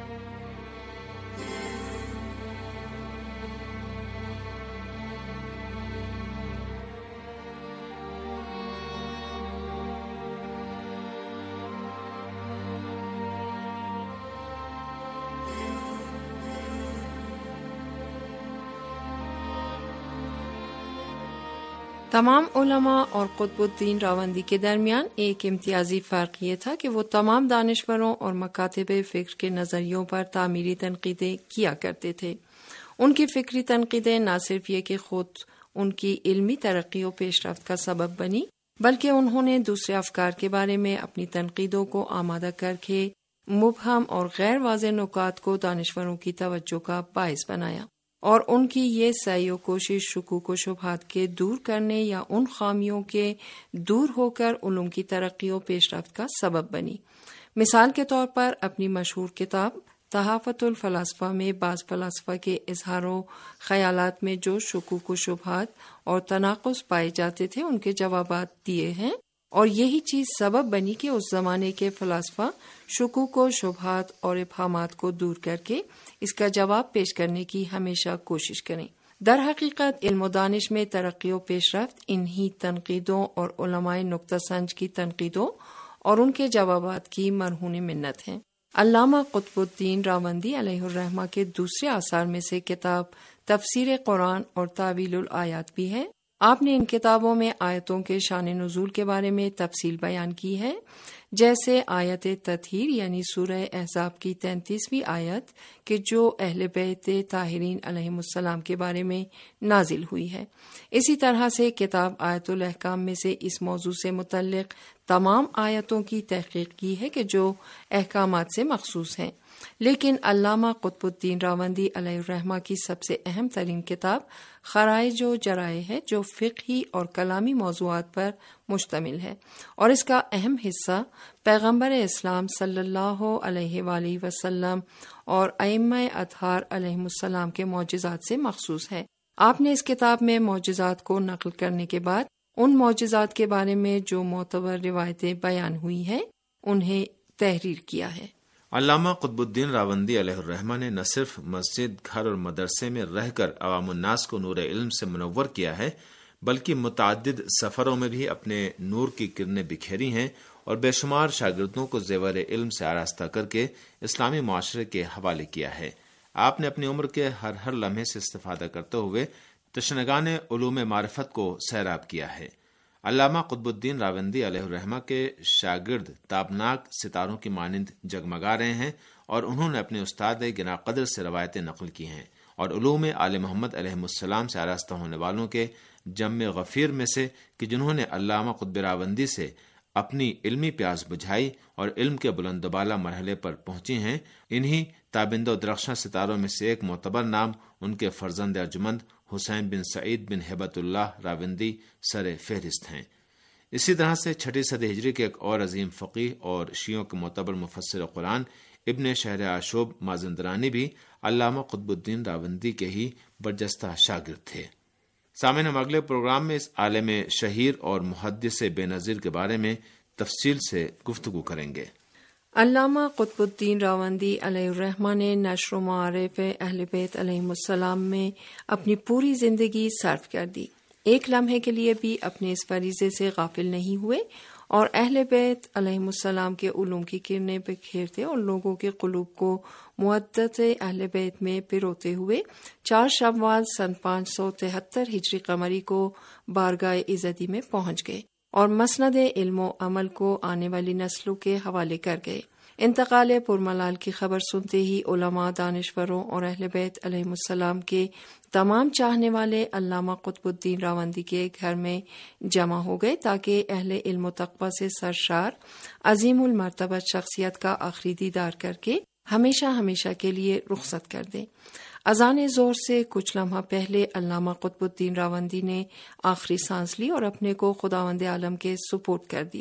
تمام علماء اور قطب الدین راوندی کے درمیان ایک امتیازی فرق یہ تھا کہ وہ تمام دانشوروں اور مکاتب فکر کے نظریوں پر تعمیری تنقیدیں کیا کرتے تھے۔ ان کی فکری تنقیدیں نہ صرف یہ کہ خود ان کی علمی ترقی و پیش رفت کا سبب بنی، بلکہ انہوں نے دوسرے افکار کے بارے میں اپنی تنقیدوں کو آمادہ کر کے مبہم اور غیر واضح نکات کو دانشوروں کی توجہ کا باعث بنایا، اور ان کی یہ سعی و کوشش شکوک و شبہات کے دور کرنے یا ان خامیوں کے دور ہو کر علوم کی ترقی و پیش رفت کا سبب بنی۔ مثال کے طور پر اپنی مشہور کتاب تحافت الفلاسفہ میں بعض فلاسفہ کے اظہار و خیالات میں جو شکوک و شبہات اور تناقض پائے جاتے تھے ان کے جوابات دیے ہیں، اور یہی چیز سبب بنی کہ اس زمانے کے فلاسفہ شکوک و شبہات اور ابہامات کو دور کر کے اس کا جواب پیش کرنے کی ہمیشہ کوشش کریں۔ در حقیقت علم و دانش میں ترقی و پیش رفت انہی تنقیدوں اور علماء نقطہ سنج کی تنقیدوں اور ان کے جوابات کی مرہون منت ہیں۔ علامہ قطب الدین راوندی علیہ الرحمہ کے دوسرے آثار میں سے کتاب تفسیر قرآن اور تعویل الآیات بھی ہے۔ آپ نے ان کتابوں میں آیتوں کے شان نزول کے بارے میں تفصیل بیان کی ہے، جیسے آیت تطہیر یعنی سورہ احزاب کی تینتیسویں آیت کہ جو اہل بیت طاہرین علیہم السلام کے بارے میں نازل ہوئی ہے۔ اسی طرح سے کتاب آیت الاحکام میں سے اس موضوع سے متعلق تمام آیتوں کی تحقیق کی ہے کہ جو احکامات سے مخصوص ہیں، لیکن علامہ قطب الدین راوندی علیہ الرحمہ کی سب سے اہم ترین کتاب خرائج و جرائع ہے، جو فقہی اور کلامی موضوعات پر مشتمل ہے، اور اس کا اہم حصہ پیغمبر اسلام صلی اللہ علیہ وآلہ وسلم اور ائمہ اطہار علیہم السلام کے معجزات سے مخصوص ہے۔ آپ نے اس کتاب میں معجزات کو نقل کرنے کے بعد ان معجزات کے بارے میں جو معتبر روایتیں بیان ہوئی ہیں انہیں تحریر کیا ہے۔ علامہ قطب الدین راوندی علیہ الرحمہ نے نہ صرف مسجد، گھر اور مدرسے میں رہ کر عوام الناس کو نور علم سے منور کیا ہے، بلکہ متعدد سفروں میں بھی اپنے نور کی کرنیں بکھیری ہیں اور بے شمار شاگردوں کو زیور علم سے آراستہ کر کے اسلامی معاشرے کے حوالے کیا ہے۔ آپ نے اپنی عمر کے ہر ہر لمحے سے استفادہ کرتے ہوئے تشنگان علوم معرفت کو سیراب کیا ہے۔ علامہ قطب الدین راوندی علیہ الرحمہ کے شاگرد تابناک ستاروں کی مانند جگمگا رہے ہیں، اور انہوں نے اپنے استاد گنا قدر سے روایتیں نقل کی ہیں، اور علوم آل محمد علیہ السلام سے آراستہ ہونے والوں کے جم غفیر میں سے کہ جنہوں نے علامہ قطب راوندی سے اپنی علمی پیاس بجھائی اور علم کے بلند و بالا مرحلے پر پہنچی ہیں، انہی تابندہ و درخشاں ستاروں میں سے ایک معتبر نام ان کے فرزند ارجمند حسین بن سعید بن ہبت اللہ راوندی سر فہرست ہیں۔ اسی طرح سے چھٹی صدی ہجری کے ایک اور عظیم فقیہ اور شیعوں کے معتبر مفسر قرآن ابن شہر آشوب مازندرانی بھی علامہ قطب الدین راوندی کے ہی برجستہ شاگرد تھے۔ سامعین، ہم اگلے پروگرام میں اس عالم شہیر اور محدث بے نظیر کے بارے میں تفصیل سے گفتگو کریں گے۔ علامہ قطب الدین راوندی علیہ الرحمہ نے نشر و معارف اہل بیت علیہم السلام میں اپنی پوری زندگی صرف کر دی۔ ایک لمحے کے لیے بھی اپنے اس فریضے سے غافل نہیں ہوئے اور اہل بیت علیہم السلام کے علوم کی کرنیں بکھیرتے اور لوگوں کے قلوب کو مودت اہل بیت میں پروتے ہوئے چار شوال سن پانچ سو تہتر ہجری قمری کو بارگاہ عزتی میں پہنچ گئے اور مسند علم و عمل کو آنے والی نسلوں کے حوالے کر گئے۔ انتقال پرملال کی خبر سنتے ہی علماء، دانشوروں اور اہل بیت علیہم السلام کے تمام چاہنے والے علامہ قطب الدین راوندی کے گھر میں جمع ہو گئے تاکہ اہل علم و تقوی سے سرشار عظیم المرتبت شخصیت کا آخری دیدار کر کے ہمیشہ ہمیشہ کے لیے رخصت کر دیں۔ اذان ظہر سے کچھ لمحہ پہلے علامہ قطب الدین راوندی نے آخری سانس لی اور اپنے کو خداوند عالم کے سپرد کر دیا،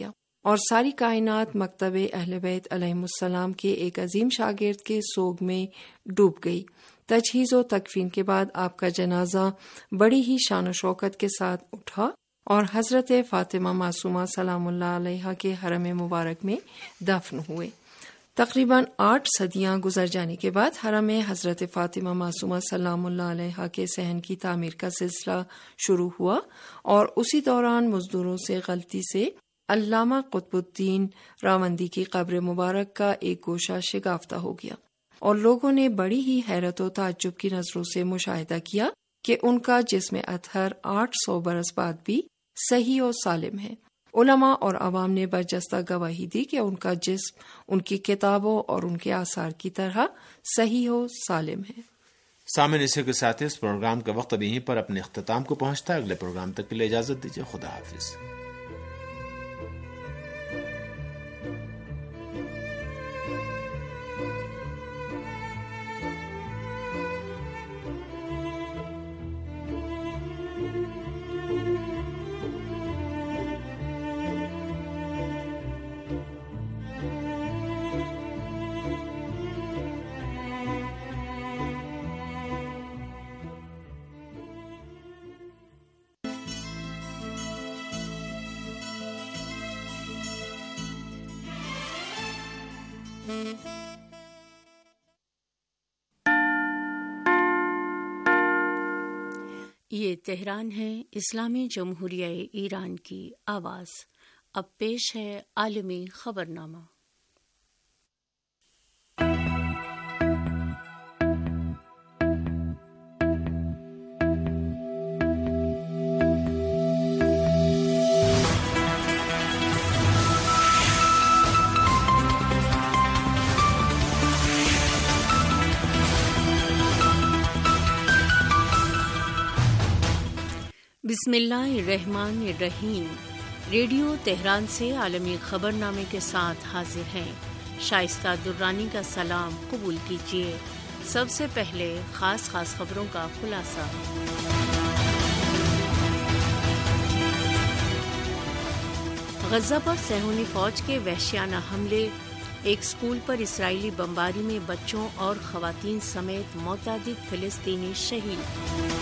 اور ساری کائنات مکتب اہل بیت علیہم السلام کے ایک عظیم شاگرد کے سوگ میں ڈوب گئی۔ تجہیز و تکفین کے بعد آپ کا جنازہ بڑی ہی شان و شوکت کے ساتھ اٹھا اور حضرت فاطمہ معصومہ سلام اللہ علیہا کے حرم مبارک میں دفن ہوئے۔ تقریباً آٹھ صدیاں گزر جانے کے بعد حرم حضرت فاطمہ معصومہ سلام اللہ علیہا کے صحن کی تعمیر کا سلسلہ شروع ہوا اور اسی دوران مزدوروں سے غلطی سے علامہ قطب الدین راوندی کی قبر مبارک کا ایک گوشہ شگافتہ ہو گیا اور لوگوں نے بڑی ہی حیرت و تعجب کی نظروں سے مشاہدہ کیا کہ ان کا جسم اطہر آٹھ سو برس بعد بھی صحیح و سالم ہے۔ علماء اور عوام نے برجستہ گواہی دی کہ ان کا جسم ان کی کتابوں اور ان کے آثار کی طرح صحیح و سالم ہے۔ سامعین، اسی کے ساتھ اس پروگرام کا وقت اب یہیں پر اپنے اختتام کو پہنچتا ہے۔ اگلے پروگرام تک کے لیے اجازت دیجیے۔ خدا حافظ۔ یہ تہران ہے، اسلامی جمہوریہ ایران کی آواز۔ اب پیش ہے عالمی خبرنامہ۔ بسم اللہ الرحمن الرحیم۔ ریڈیو تہران سے عالمی خبرنامے کے ساتھ حاضر ہیں۔ شائستہ درانی کا سلام قبول کیجیے۔ سب سے پہلے خاص خاص خبروں کا خلاصہ۔ غزہ پر صہیونی فوج کے وحشیانہ حملے، ایک اسکول پر اسرائیلی بمباری میں بچوں اور خواتین سمیت متعدد فلسطینی شہید۔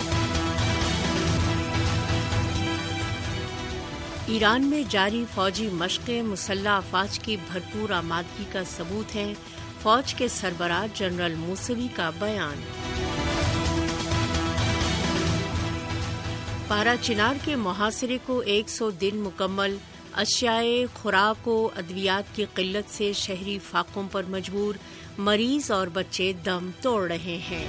ایران میں جاری فوجی مشقیں مسلح افواج کی بھرپور آمادگی کا ثبوت ہیں، فوج کے سربراہ جنرل موسوی کا بیان۔ پارا چنار کے محاصرے کو ایک سو دن مکمل، اشیاء خوراک و ادویات کی قلت سے شہری فاقوں پر مجبور، مریض اور بچے دم توڑ رہے ہیں۔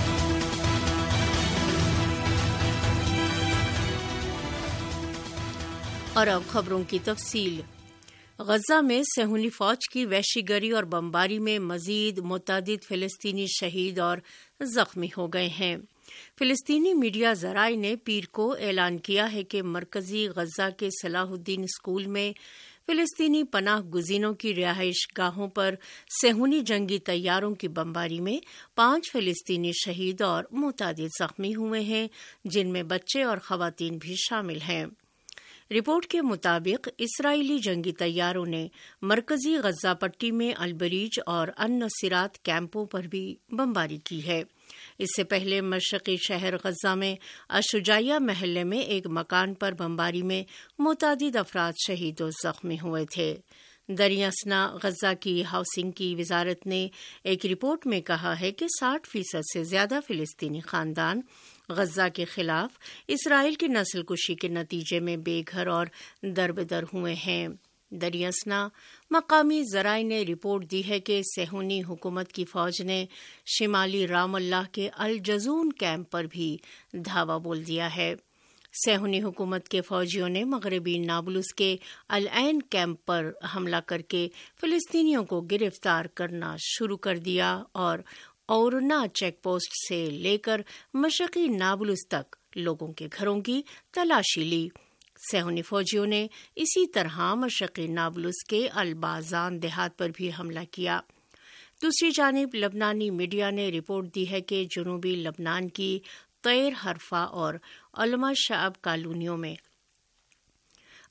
اور اب خبروں کی تفصیل۔ غزہ میں صہیونی فوج کی وحشی گری اور بمباری میں مزید متعدد فلسطینی شہید اور زخمی ہو گئے ہیں۔ فلسطینی میڈیا ذرائع نے پیر کو اعلان کیا ہے کہ مرکزی غزہ کے صلاح الدین اسکول میں فلسطینی پناہ گزینوں کی رہائش گاہوں پر صہیونی جنگی طیاروں کی بمباری میں پانچ فلسطینی شہید اور متعدد زخمی ہوئے ہیں، جن میں بچے اور خواتین بھی شامل ہیں۔ رپورٹ کے مطابق اسرائیلی جنگی طیاروں نے مرکزی غزہ پٹی میں البریج اور النصیرات کیمپوں پر بھی بمباری کی ہے۔ اس سے پہلے مشرقی شہر غزہ میں الشجاعیہ محلے میں ایک مکان پر بمباری میں متعدد افراد شہید و زخمی ہوئے تھے۔ دریاسنا غزہ کی ہاؤسنگ کی وزارت نے ایک رپورٹ میں کہا ہے کہ ساٹھ فیصد سے زیادہ فلسطینی خاندان غزہ کے خلاف اسرائیل کی نسل کشی کے نتیجے میں بے گھر اور دربدر ہوئے ہیں۔ دریاسنا مقامی ذرائع نے رپورٹ دی ہے کہ صہیونی حکومت کی فوج نے شمالی رام اللہ کے الجزون کیمپ پر بھی دھاوا بول دیا ہے۔ صہیونی حکومت کے فوجیوں نے مغربی نابلس کے العین کیمپ پر حملہ کر کے فلسطینیوں کو گرفتار کرنا شروع کر دیا اور اورنا چیک پوسٹ سے لے کر مشرقی نابلس تک لوگوں کے گھروں کی تلاشی لی۔ صہیونی فوجیوں نے اسی طرح مشرقی نابلس کے البازان دیہات پر بھی حملہ کیا۔ دوسری جانب لبنانی میڈیا نے رپورٹ دی ہے کہ جنوبی لبنان کی طیر حرفہ اور علماء شعب کالونیوں میں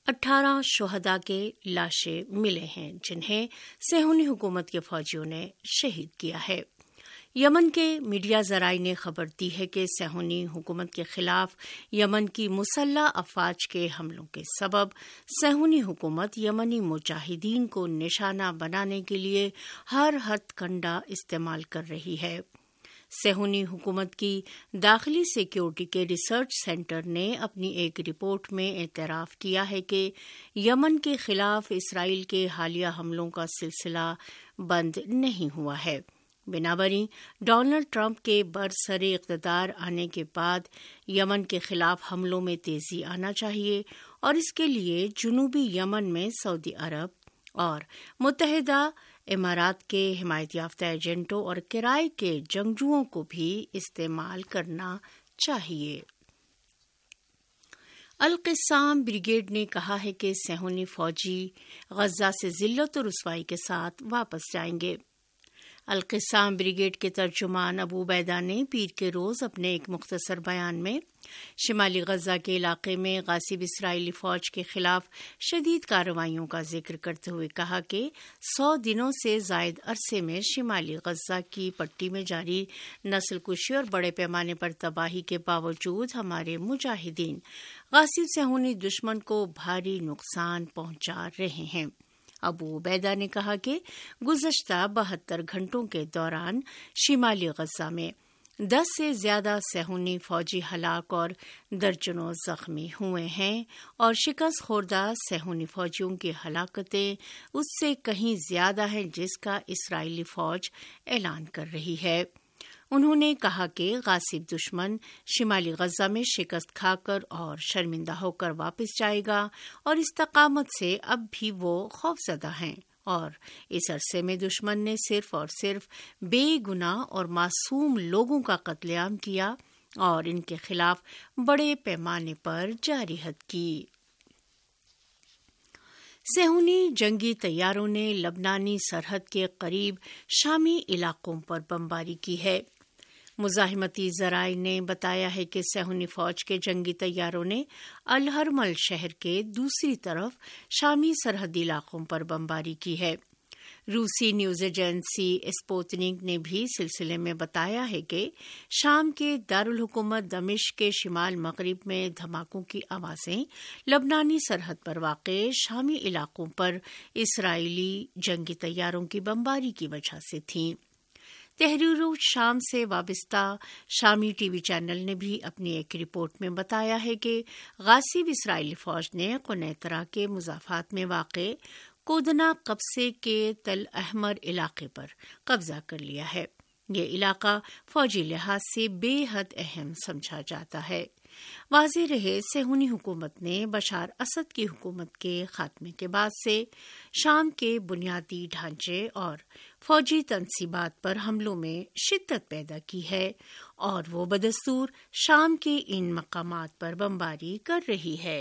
अठारह शोहदा के लाशें मिले हैं जिन्हें सेहूनी हुकूमत के फौजियों ने शहीद किया है। यमन के मीडिया जराए ने खबर दी है कि सेहूनी हुकूमत के खिलाफ यमन की मुसल्लह अफवाज के हमलों के सबब सेहूनी हुकूमत यमनी मुजाहिदीन को निशाना बनाने के लिए हर हथकंडा इस्तेमाल कर रही है। सेहूनी हुकूमत की दाखिली सिक्योरिटी के रिसर्च सेंटर ने अपनी एक रिपोर्ट में एतराफ़ किया है कि यमन के खिलाफ इसराइल के हालिया हमलों का सिलसिला बंद नहीं हुआ है। बिनाबरी डोनाल्ड ट्रंप के बरसरे इक़्तिदार आने के बाद यमन के खिलाफ हमलों में तेज़ी आना चाहिए और इसके लिए जुनूबी यमन में सऊदी अरब और मुत्तहिदा इमारात के हिमायत याफ्ता एजेंटों और किराए के जंगजुओं को भी इस्तेमाल करना चाहिए। अल-क़िस्साम ब्रिगेड ने कहा है कि सेहूनी फौजी गज़ा से ज़िल्लत और रुसवाई के साथ वापस जाएंगे। अल-क़िस्साम ब्रिगेड के तर्जुमान अबू उबैदा ने पीर के रोज़ अपने एक मुख्तसर बयान में शिमाली गज़ा के इलाके में गासिब इसराइली फ़ौज के खिलाफ शदीद कार्रवाइयों का जिक्र करते हुए कहा कि सौ दिनों से ज़ायद अरसे में शिमाली गज़ा की पट्टी में जारी नस्ल कुशी और बड़े पैमाने पर तबाही के बावजूद हमारे मुजाहिदीन गासिब सेहूनी दुश्मन को भारी नुकसान पहुंचा रहे हैं। अबू उबैदा ने कहा कि गुज़श्ता बहत्तर घंटों के दौरान शिमाली गज़ा में दस से ज्यादा सेहूनी फौजी हलाक और दर्जनों जख्मी हुए हैं और शिकस्त खोर्दा सेहूनी फौजियों की हलाकतें उससे कहीं ज्यादा हैं जिसका इसराइली फौज ऐलान कर रही है। उन्होंने कहा कि गासिब दुश्मन शिमाली गज़ा में शिकस्त खाकर और शर्मिंदा होकर वापस जाएगा और इस्तकामत से अब भी वो खौफजदा हैं और इस अरसे में दुश्मन ने सिर्फ और सिर्फ बेगुनाह और मासूम लोगों का कत्लेआम किया और इनके खिलाफ बड़े पैमाने पर जारिहत की। सेहूनी जंगी तैयारों ने लबनानी सरहद के करीब शामी इलाकों पर बमबारी की है। मुजाहिमती ज़राए ने बताया है कि सेहूनी फौज के जंगी तैयारों ने अल-हरमल शहर के दूसरी तरफ शामी सरहदी इलाकों पर बमबारी की है। रूसी न्यूज़ एजेंसी स्पुतनिक ने भी सिलसिले में बताया है कि शाम के दारुल हुकूमत दमिश्क के शिमाल मगरिब में धमाकों की आवाज़ें लबनानी सरहद पर वाक़े शामी इलाकों पर इसराइली जंगी तैयारों की बमबारी की वजह से थीं। तहरीर शाम से वाबस्ता शामी टीवी चैनल ने भी अपनी एक रिपोर्ट में बताया है कि गासिब इसराइली फौज ने कुनैतरा के मुजाफात में वाक़े कोदना कब्से के तल अहमर इलाके पर कब्जा कर लिया है। ये इलाका फौजी लिहाज से बेहद अहम समझा जाता है। वाज़ेह रहे सेहूनी हुकूमत ने बशार असद की हुकूमत के खात्मे के बाद से शाम के बुनियादी ढांचे और फौजी तनसीबात पर हमलों में शिद्दत पैदा की है और वो बदस्तूर शाम के इन मकामात पर बमबारी कर रही है।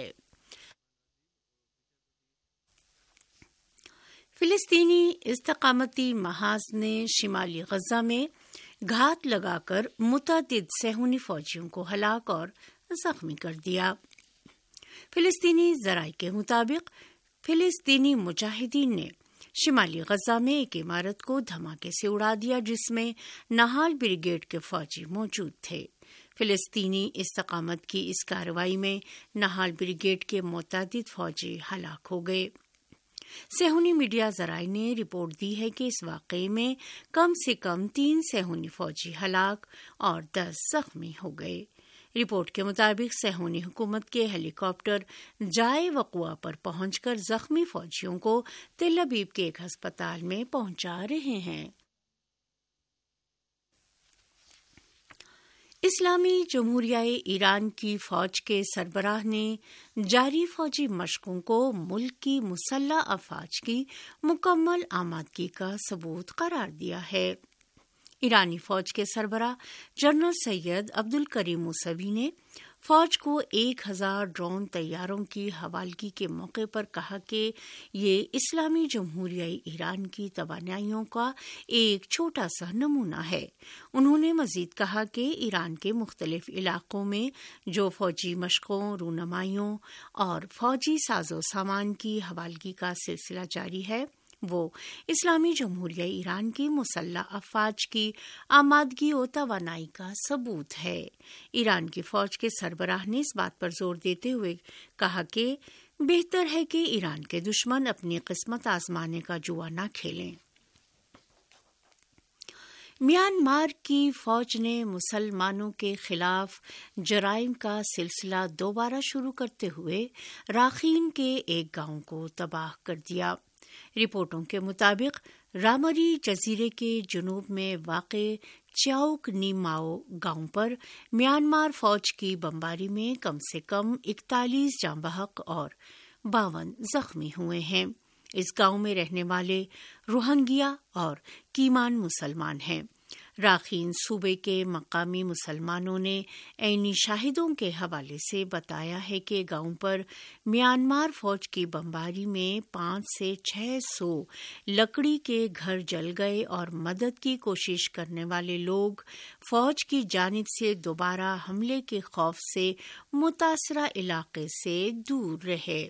फिलिस्तीनी इस्तकामती महाज ने शिमाली गज़ा में घात लगाकर मुतअद्दिद सेहूनी फौजियों को हलाक और जख्मी कर दिया। फिलिस्तीनी ज़राए के मुताबिक फिलिस्तीनी मुजाहिदीन ने शिमाली गज़ा में एक इमारत को धमाके से उड़ा दिया जिसमें नहाल ब्रिगेड के फौजी मौजूद थे। फिलिस्तीनी इस्तकामत की इस कार्रवाई में नहाल ब्रिगेड के मुतअद्दिद फौजी हलाक हो गए। सेहूनी मीडिया ज़राए ने रिपोर्ट दी है कि इस वाक़े में कम से कम तीन सेहूनी फौजी हलाक और दस जख्मी हो गए। रिपोर्ट के मुताबिक सेहूनी हुकूमत के हेलीकॉप्टर जाए वक़ुआ पर पहुंचकर जख्मी फौजियों को तेल अबीब के एक अस्पताल में पहुंचा रहे हैं। इस्लामी जमहूरिया ईरान की फौज के सरबराह ने जारी फौजी मशकों को मुल्क की मुसल्लह अफवाज की मुकम्मल आमादगी का सबूत करार दिया है। ईरानी फौज के सरबराह general Syed Abdul Karim Mousavi ने فوج کو ایک ہزار ڈرون طیاروں کی حوالگی کے موقع پر کہا کہ یہ اسلامی جمہوریہ ایران کی توانائیوں کا ایک چھوٹا سا نمونہ ہے۔ انہوں نے مزید کہا کہ ایران کے مختلف علاقوں میں جو فوجی مشقوں، رونمائیوں اور فوجی ساز و سامان کی حوالگی کا سلسلہ جاری ہے، وہ اسلامی جمہوریہ ایران کی مسلح افواج کی آمادگی و توانائی کا ثبوت ہے۔ ایران کی فوج کے سربراہ نے اس بات پر زور دیتے ہوئے کہا کہ بہتر ہے کہ ایران کے دشمن اپنی قسمت آزمانے کا جوا نہ کھیلیں۔ میانمار کی فوج نے مسلمانوں کے خلاف جرائم کا سلسلہ دوبارہ شروع کرتے ہوئے راخین کے ایک گاؤں کو تباہ کر دیا۔ رپورٹوں کے مطابق رامری جزیرے کے جنوب میں واقع چاؤک نیماؤ گاؤں پر میانمار فوج کی بمباری میں کم سے کم اکتالیس جاں بحق اور باون زخمی ہوئے ہیں۔ اس گاؤں میں رہنے والے روہنگیا اور کیمان مسلمان ہیں۔ راخین صوبے کے مقامی مسلمانوں نے عینی شاہدوں کے حوالے سے بتایا ہے کہ گاؤں پر میانمار فوج کی بمباری میں پانچ سے چھ سو لکڑی کے گھر جل گئے اور مدد کی کوشش کرنے والے لوگ فوج کی جانب سے دوبارہ حملے کے خوف سے متاثرہ علاقے سے دور رہے۔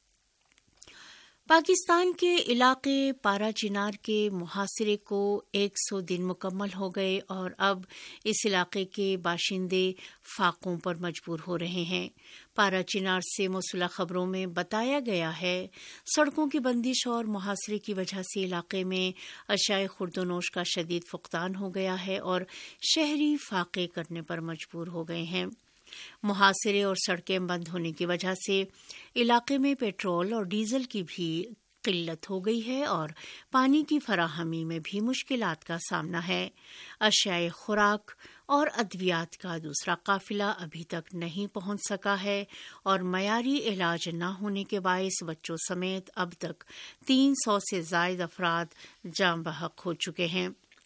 پاکستان کے علاقے پارا چنار کے محاصرے کو ایک سو دن مکمل ہو گئے اور اب اس علاقے کے باشندے فاقوں پر مجبور ہو رہے ہیں۔ پارا چنار سے موصولہ خبروں میں بتایا گیا ہے سڑکوں کی بندش اور محاصرے کی وجہ سے علاقے میں اشیاء خورد و نوش کا شدید فقدان ہو گیا ہے اور شہری فاقے کرنے پر مجبور ہو گئے ہیں۔ محاصرے اور سڑکیں بند ہونے کی وجہ سے علاقے میں پیٹرول اور ڈیزل کی بھی قلت ہو گئی ہے اور پانی کی فراہمی میں بھی مشکلات کا سامنا ہے۔ اشیاء خوراک اور ادویات کا دوسرا قافلہ ابھی تک نہیں پہنچ سکا ہے اور معیاری علاج نہ ہونے کے باعث بچوں سمیت اب تک تین سو سے زائد افراد جاں بحق ہو چکے ہیں۔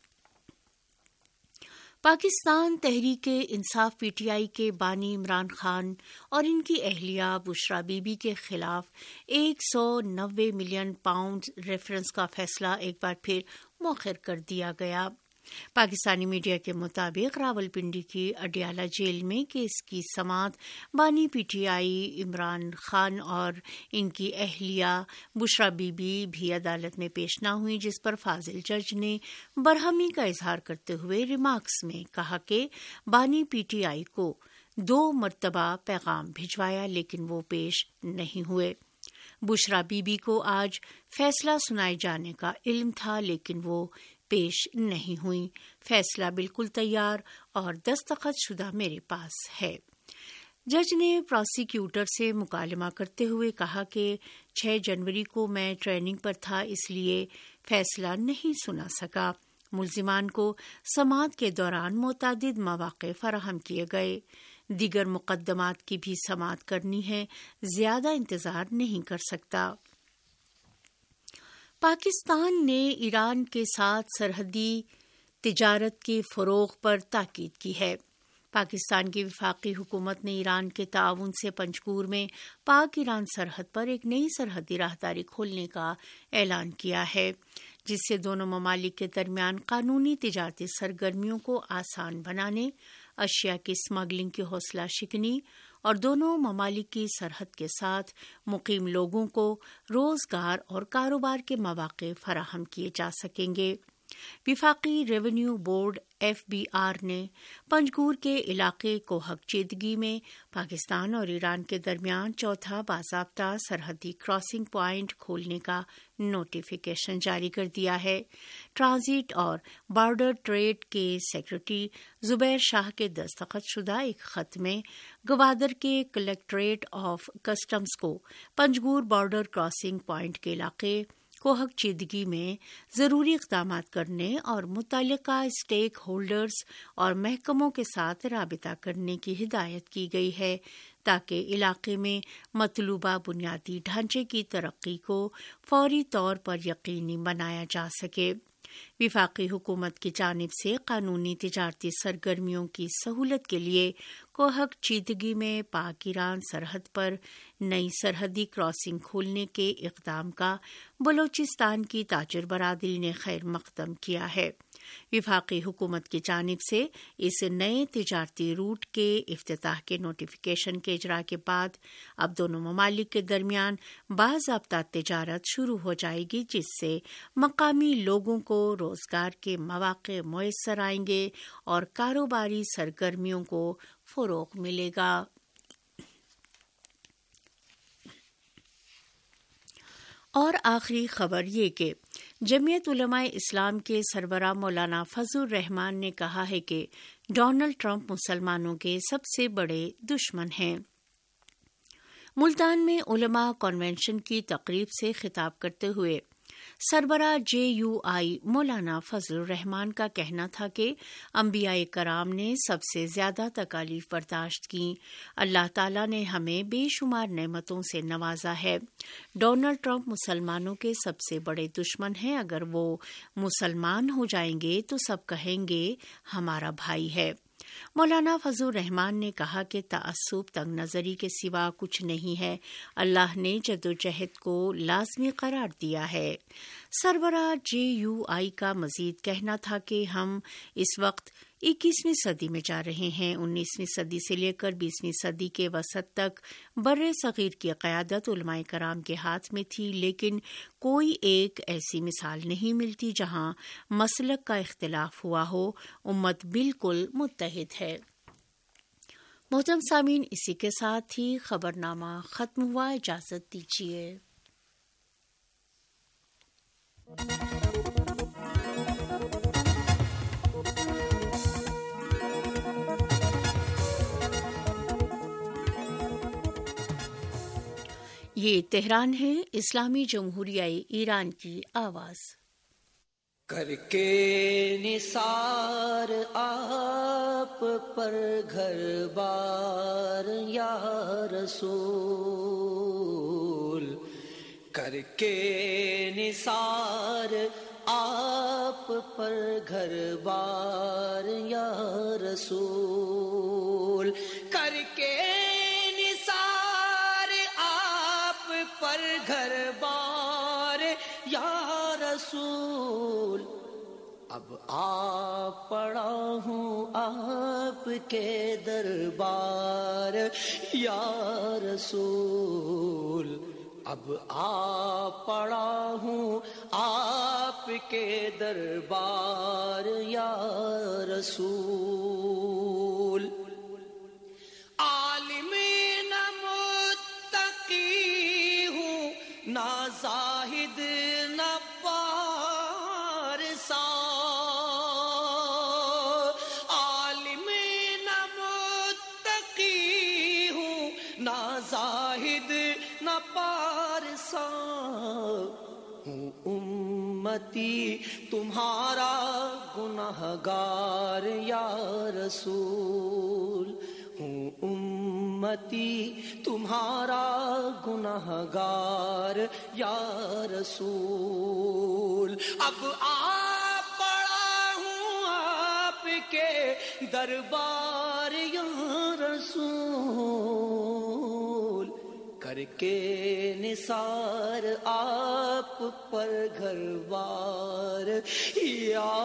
پاکستان تحریک انصاف پی ٹی آئی کے بانی عمران خان اور ان کی اہلیہ بشرا بی بی کے خلاف ایک سو نوے ملین پاؤنڈ ریفرنس کا فیصلہ ایک بار پھر مؤخر کر دیا گیا۔ پاکستانی میڈیا کے مطابق راولپنڈی کی اڈیالہ جیل میں کیس کی سماعت بانی P T I Imran Khan اور ان کی اہلیہ بشرا بی بی بھی عدالت میں پیش نہ ہوئی، جس پر فاضل جج نے برہمی کا اظہار کرتے ہوئے ریمارکس میں کہا کہ بانی پی ٹی آئی کو دو مرتبہ پیغام بھجوایا لیکن وہ پیش نہیں ہوئے۔ بشرا بی بی کو آج فیصلہ سنائے جانے کا علم تھا لیکن وہ پیش نہیں ہوئی۔ فیصلہ بالکل تیار اور دستخط شدہ میرے پاس ہے۔ جج نے پراسیکیوٹر سے مکالمہ کرتے ہوئے کہا کہ چھ جنوری کو میں ٹریننگ پر تھا، اس لیے فیصلہ نہیں سنا سکا۔ ملزمان کو سماعت کے دوران متعدد مواقع فراہم کیے گئے۔ دیگر مقدمات کی بھی سماعت کرنی ہے، زیادہ انتظار نہیں کر سکتا۔ پاکستان نے ایران کے ساتھ سرحدی تجارت کے فروغ پر تاکید کی ہے۔ پاکستان کی وفاقی حکومت نے ایران کے تعاون سے پنجگور میں پاک ایران سرحد پر ایک نئی سرحدی راہداری کھولنے کا اعلان کیا ہے، جس سے دونوں ممالک کے درمیان قانونی تجارتی سرگرمیوں کو آسان بنانے، اشیاء کی اسمگلنگ کی حوصلہ شکنی اور دونوں ممالک کی سرحد کے ساتھ مقیم لوگوں کو روزگار اور کاروبار کے مواقع فراہم کیے جا سکیں گے۔ وفاقی revenue board F B R نے پنجگور کے علاقے کو حق چیدگی میں پاکستان اور ایران کے درمیان چوتھا باضابطہ سرحدی کراسنگ پوائنٹ کھولنے کا نوٹیفیکیشن جاری کر دیا ہے۔ ٹرانزٹ اور بارڈر ٹریڈ کے سیکرٹری زبیر شاہ کے دستخط شدہ ایک خط میں گوادر کے کلیکٹریٹ آف کسٹمز کو پنجگور بارڈر کراسنگ پوائنٹ کے علاقے کو حق چیدگی میں ضروری اقدامات کرنے اور متعلقہ اسٹیک ہولڈرز اور محکموں کے ساتھ رابطہ کرنے کی ہدایت کی گئی ہے تاکہ علاقے میں مطلوبہ بنیادی ڈھانچے کی ترقی کو فوری طور پر یقینی بنایا جا سکے۔ وفاقی حکومت کی جانب سے قانونی تجارتی سرگرمیوں کی سہولت کے لیے کوہک چیدگی میں پاک ایران سرحد پر نئی سرحدی کراسنگ کھولنے کے اقدام کا بلوچستان کی تاجر برادری نے خیر مقدم کیا ہے۔ وفاقی حکومت کی جانب سے اس نئے تجارتی روٹ کے افتتاح کے نوٹیفیکیشن کے اجرا کے بعد اب دونوں ممالک کے درمیان باضابطہ تجارت شروع ہو جائے گی، جس سے مقامی لوگوں کو روزگار کے مواقع میسر آئیں گے اور کاروباری سرگرمیوں کو فروغ ملے گا۔ اور آخری خبر یہ کہ جمعیت علماء اسلام کے سربراہ مولانا فضل الرحمان نے کہا ہے کہ ڈونلڈ ٹرمپ مسلمانوں کے سب سے بڑے دشمن ہیں۔ ملتان میں علماء کنونشن کی تقریب سے خطاب کرتے ہوئے سربراہ جے یو آئی مولانا فضل الرحمان کا کہنا تھا کہ انبیاء کرام نے سب سے زیادہ تکالیف برداشت کی، اللہ تعالیٰ نے ہمیں بے شمار نعمتوں سے نوازا ہے۔ ڈونلڈ ٹرمپ مسلمانوں کے سب سے بڑے دشمن ہیں، اگر وہ مسلمان ہو جائیں گے تو سب کہیں گے ہمارا بھائی ہے۔ مولانا فضل الرحمان نے کہا کہ تعصب تنگ نظری کے سوا کچھ نہیں ہے، اللہ نے جدوجہد کو لازمی قرار دیا ہے۔ سربراہ جے یو آئی کا مزید کہنا تھا کہ ہم اس وقت اکیسویں صدی میں جا رہے ہیں۔ انیسویں صدی سے لے کر بیسویں صدی کے وسط تک بر صغیر کی قیادت علماء کرام کے ہاتھ میں تھی، لیکن کوئی ایک ایسی مثال نہیں ملتی جہاں مسلک کا اختلاف ہوا ہو، امت بالکل متحد ہے۔ محترم سامعین، اسی کے ساتھ ہی خبرنامہ ختم ہوا، اجازت دیجیے۔ یہ تہران ہے، اسلامی جمہوریہ ایران کی آواز۔ کر کے نثار آپ پر گھر بار یا رسول، کر کے نثار آپ پر گھر بار یا رسول، کر کے پر گھر بار یا رسول، اب آ پڑا ہوں آپ کے دربار یا رسول، اب آ پڑا ہوں آپ کے دربار یا رسول۔ نہ زاہد نہ پارسا، عالم نہ متقی ہوں، نہ زاہد نہ پارسا، ہوں امتی تمہارا گنہگار یا رسول، ہوں امتی تمہارا گنہگار یا رسول، اب آ پڑا ہوں آپ کے دربار یا رسول، کر کے نثار آپ پر گھر بار یا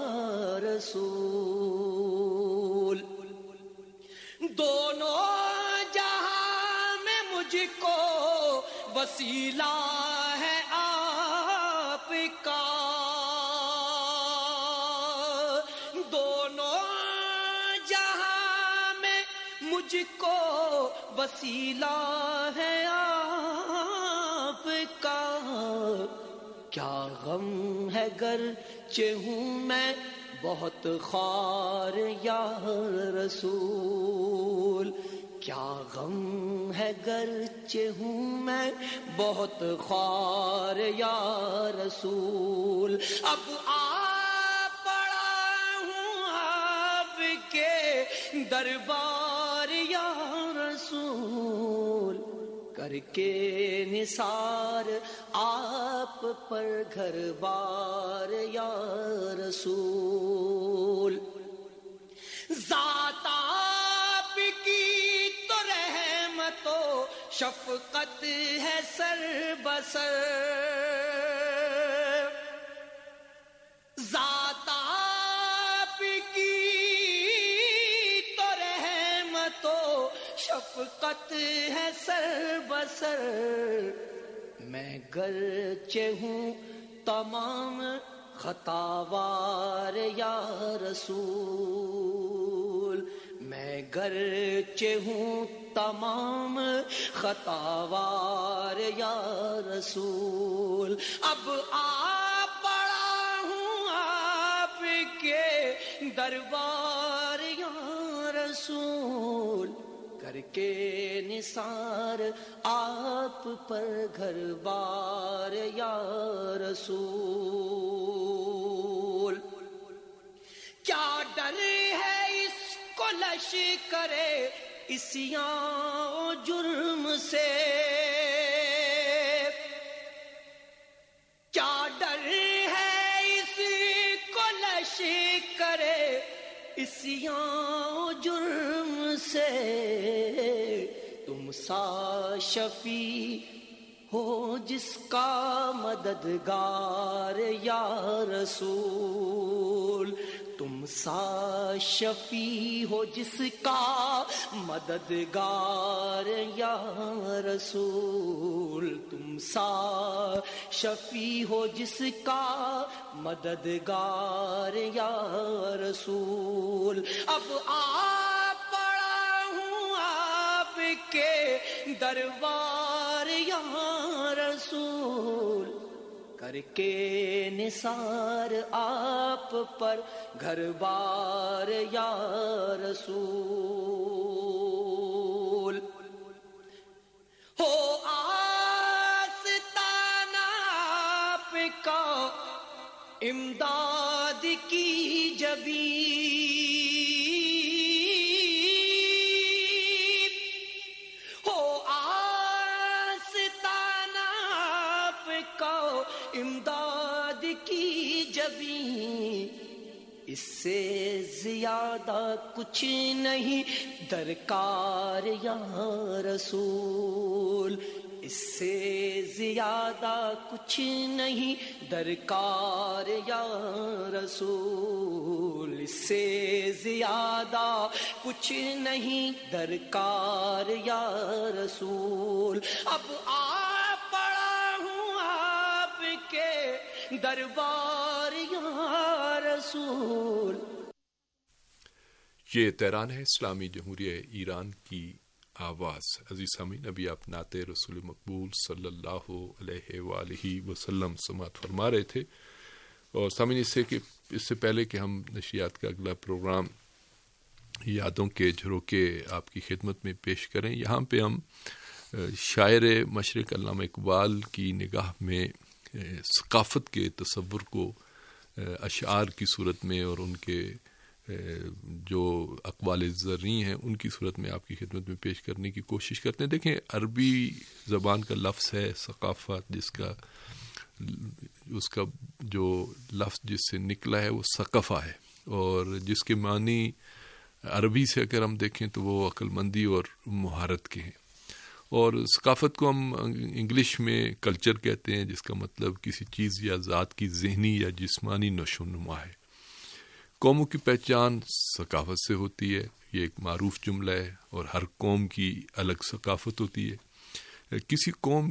رسول۔ دونوں جہاں میں مجھ کو وسیلہ ہے آپ کا، دونوں جہاں میں مجھ کو وسیلہ ہے آپ کا، کیا غم ہے گرچہ ہوں میں بہت خوار یا رسول، کیا غم ہے گرچہ ہوں میں بہت خوار یا رسول، اب آ پڑا ہوں آپ کے دربار یا رسول، کر کے نثار آپ پر گھر بار یا رسول. ذات آپ کی تو رحمت و شفقت ہے سر بسر. ذات آپ کی تو رحمت و شفقت ہے سر بسر. میں گرچہ ہوں تمام خطاوار یا رسول. میں گرچہ ہوں تمام خطاوار یا رسول. اب آپ پڑا ہوں آپ کے دربار یا رسول. کر کے نثار آپ پر گھر بار یا رسول. کیا ڈر ہے اس کو لشکرے عصیاں جرم سے. کیا ڈر ہے اس کو لشکرے عصیاں جرم سے. تم سا شفیع ہو جس کا مددگار یا رسول. تم سا شفیع ہو جس کا مددگار یا رسول. تم سا شفیع ہو جس کا مددگار یا رسول. اب آپ پڑا ہوں آپ کے دربار یا رسول. کر کے نثار آپ پر گھر بار یا رسول. ہو آستانہ آپ کا امداد کی جبین. ہو آستانہ آپ کا امداد کی جبین. اس سے زیادہ کچھ نہیں درکار یا رسول. اس سے زیادہ کچھ نہیں درکار یا رسول. اس سے زیادہ کچھ نہیں درکار یا رسول. اب آپ پڑا ہوں آپ کے دربار یا رسول. یہ تہران ہے اسلامی جمہوریہ ایران کی آواز. عزیز سامعین، ابھی آپ نعت رسول مقبول صلی اللہ علیہ وآلہ وسلم سماعت فرما رہے تھے. اور سامعین، اس سے کہ اس سے پہلے کہ ہم نشریات کا اگلا پروگرام یادوں کے جھروکے آپ کی خدمت میں پیش کریں، یہاں پہ ہم شاعر مشرق علامہ اقبال کی نگاہ میں ثقافت کے تصور کو اشعار کی صورت میں اور ان کے جو اقوال زرعی ہیں ان کی صورت میں آپ کی خدمت میں پیش کرنے کی کوشش کرتے ہیں. دیکھیں، عربی زبان کا لفظ ہے ثقافت، جس کا اس کا جو لفظ جس سے نکلا ہے وہ ثقافہ ہے، اور جس کے معنی عربی سے اگر ہم دیکھیں تو وہ عقل مندی اور مہارت کے ہیں. اور ثقافت کو ہم انگلش میں کلچر کہتے ہیں، جس کا مطلب کسی چیز یا ذات کی ذہنی یا جسمانی نشو و نما ہے. قوموں کی پہچان ثقافت سے ہوتی ہے، یہ ایک معروف جملہ ہے، اور ہر قوم کی الگ ثقافت ہوتی ہے. کسی قوم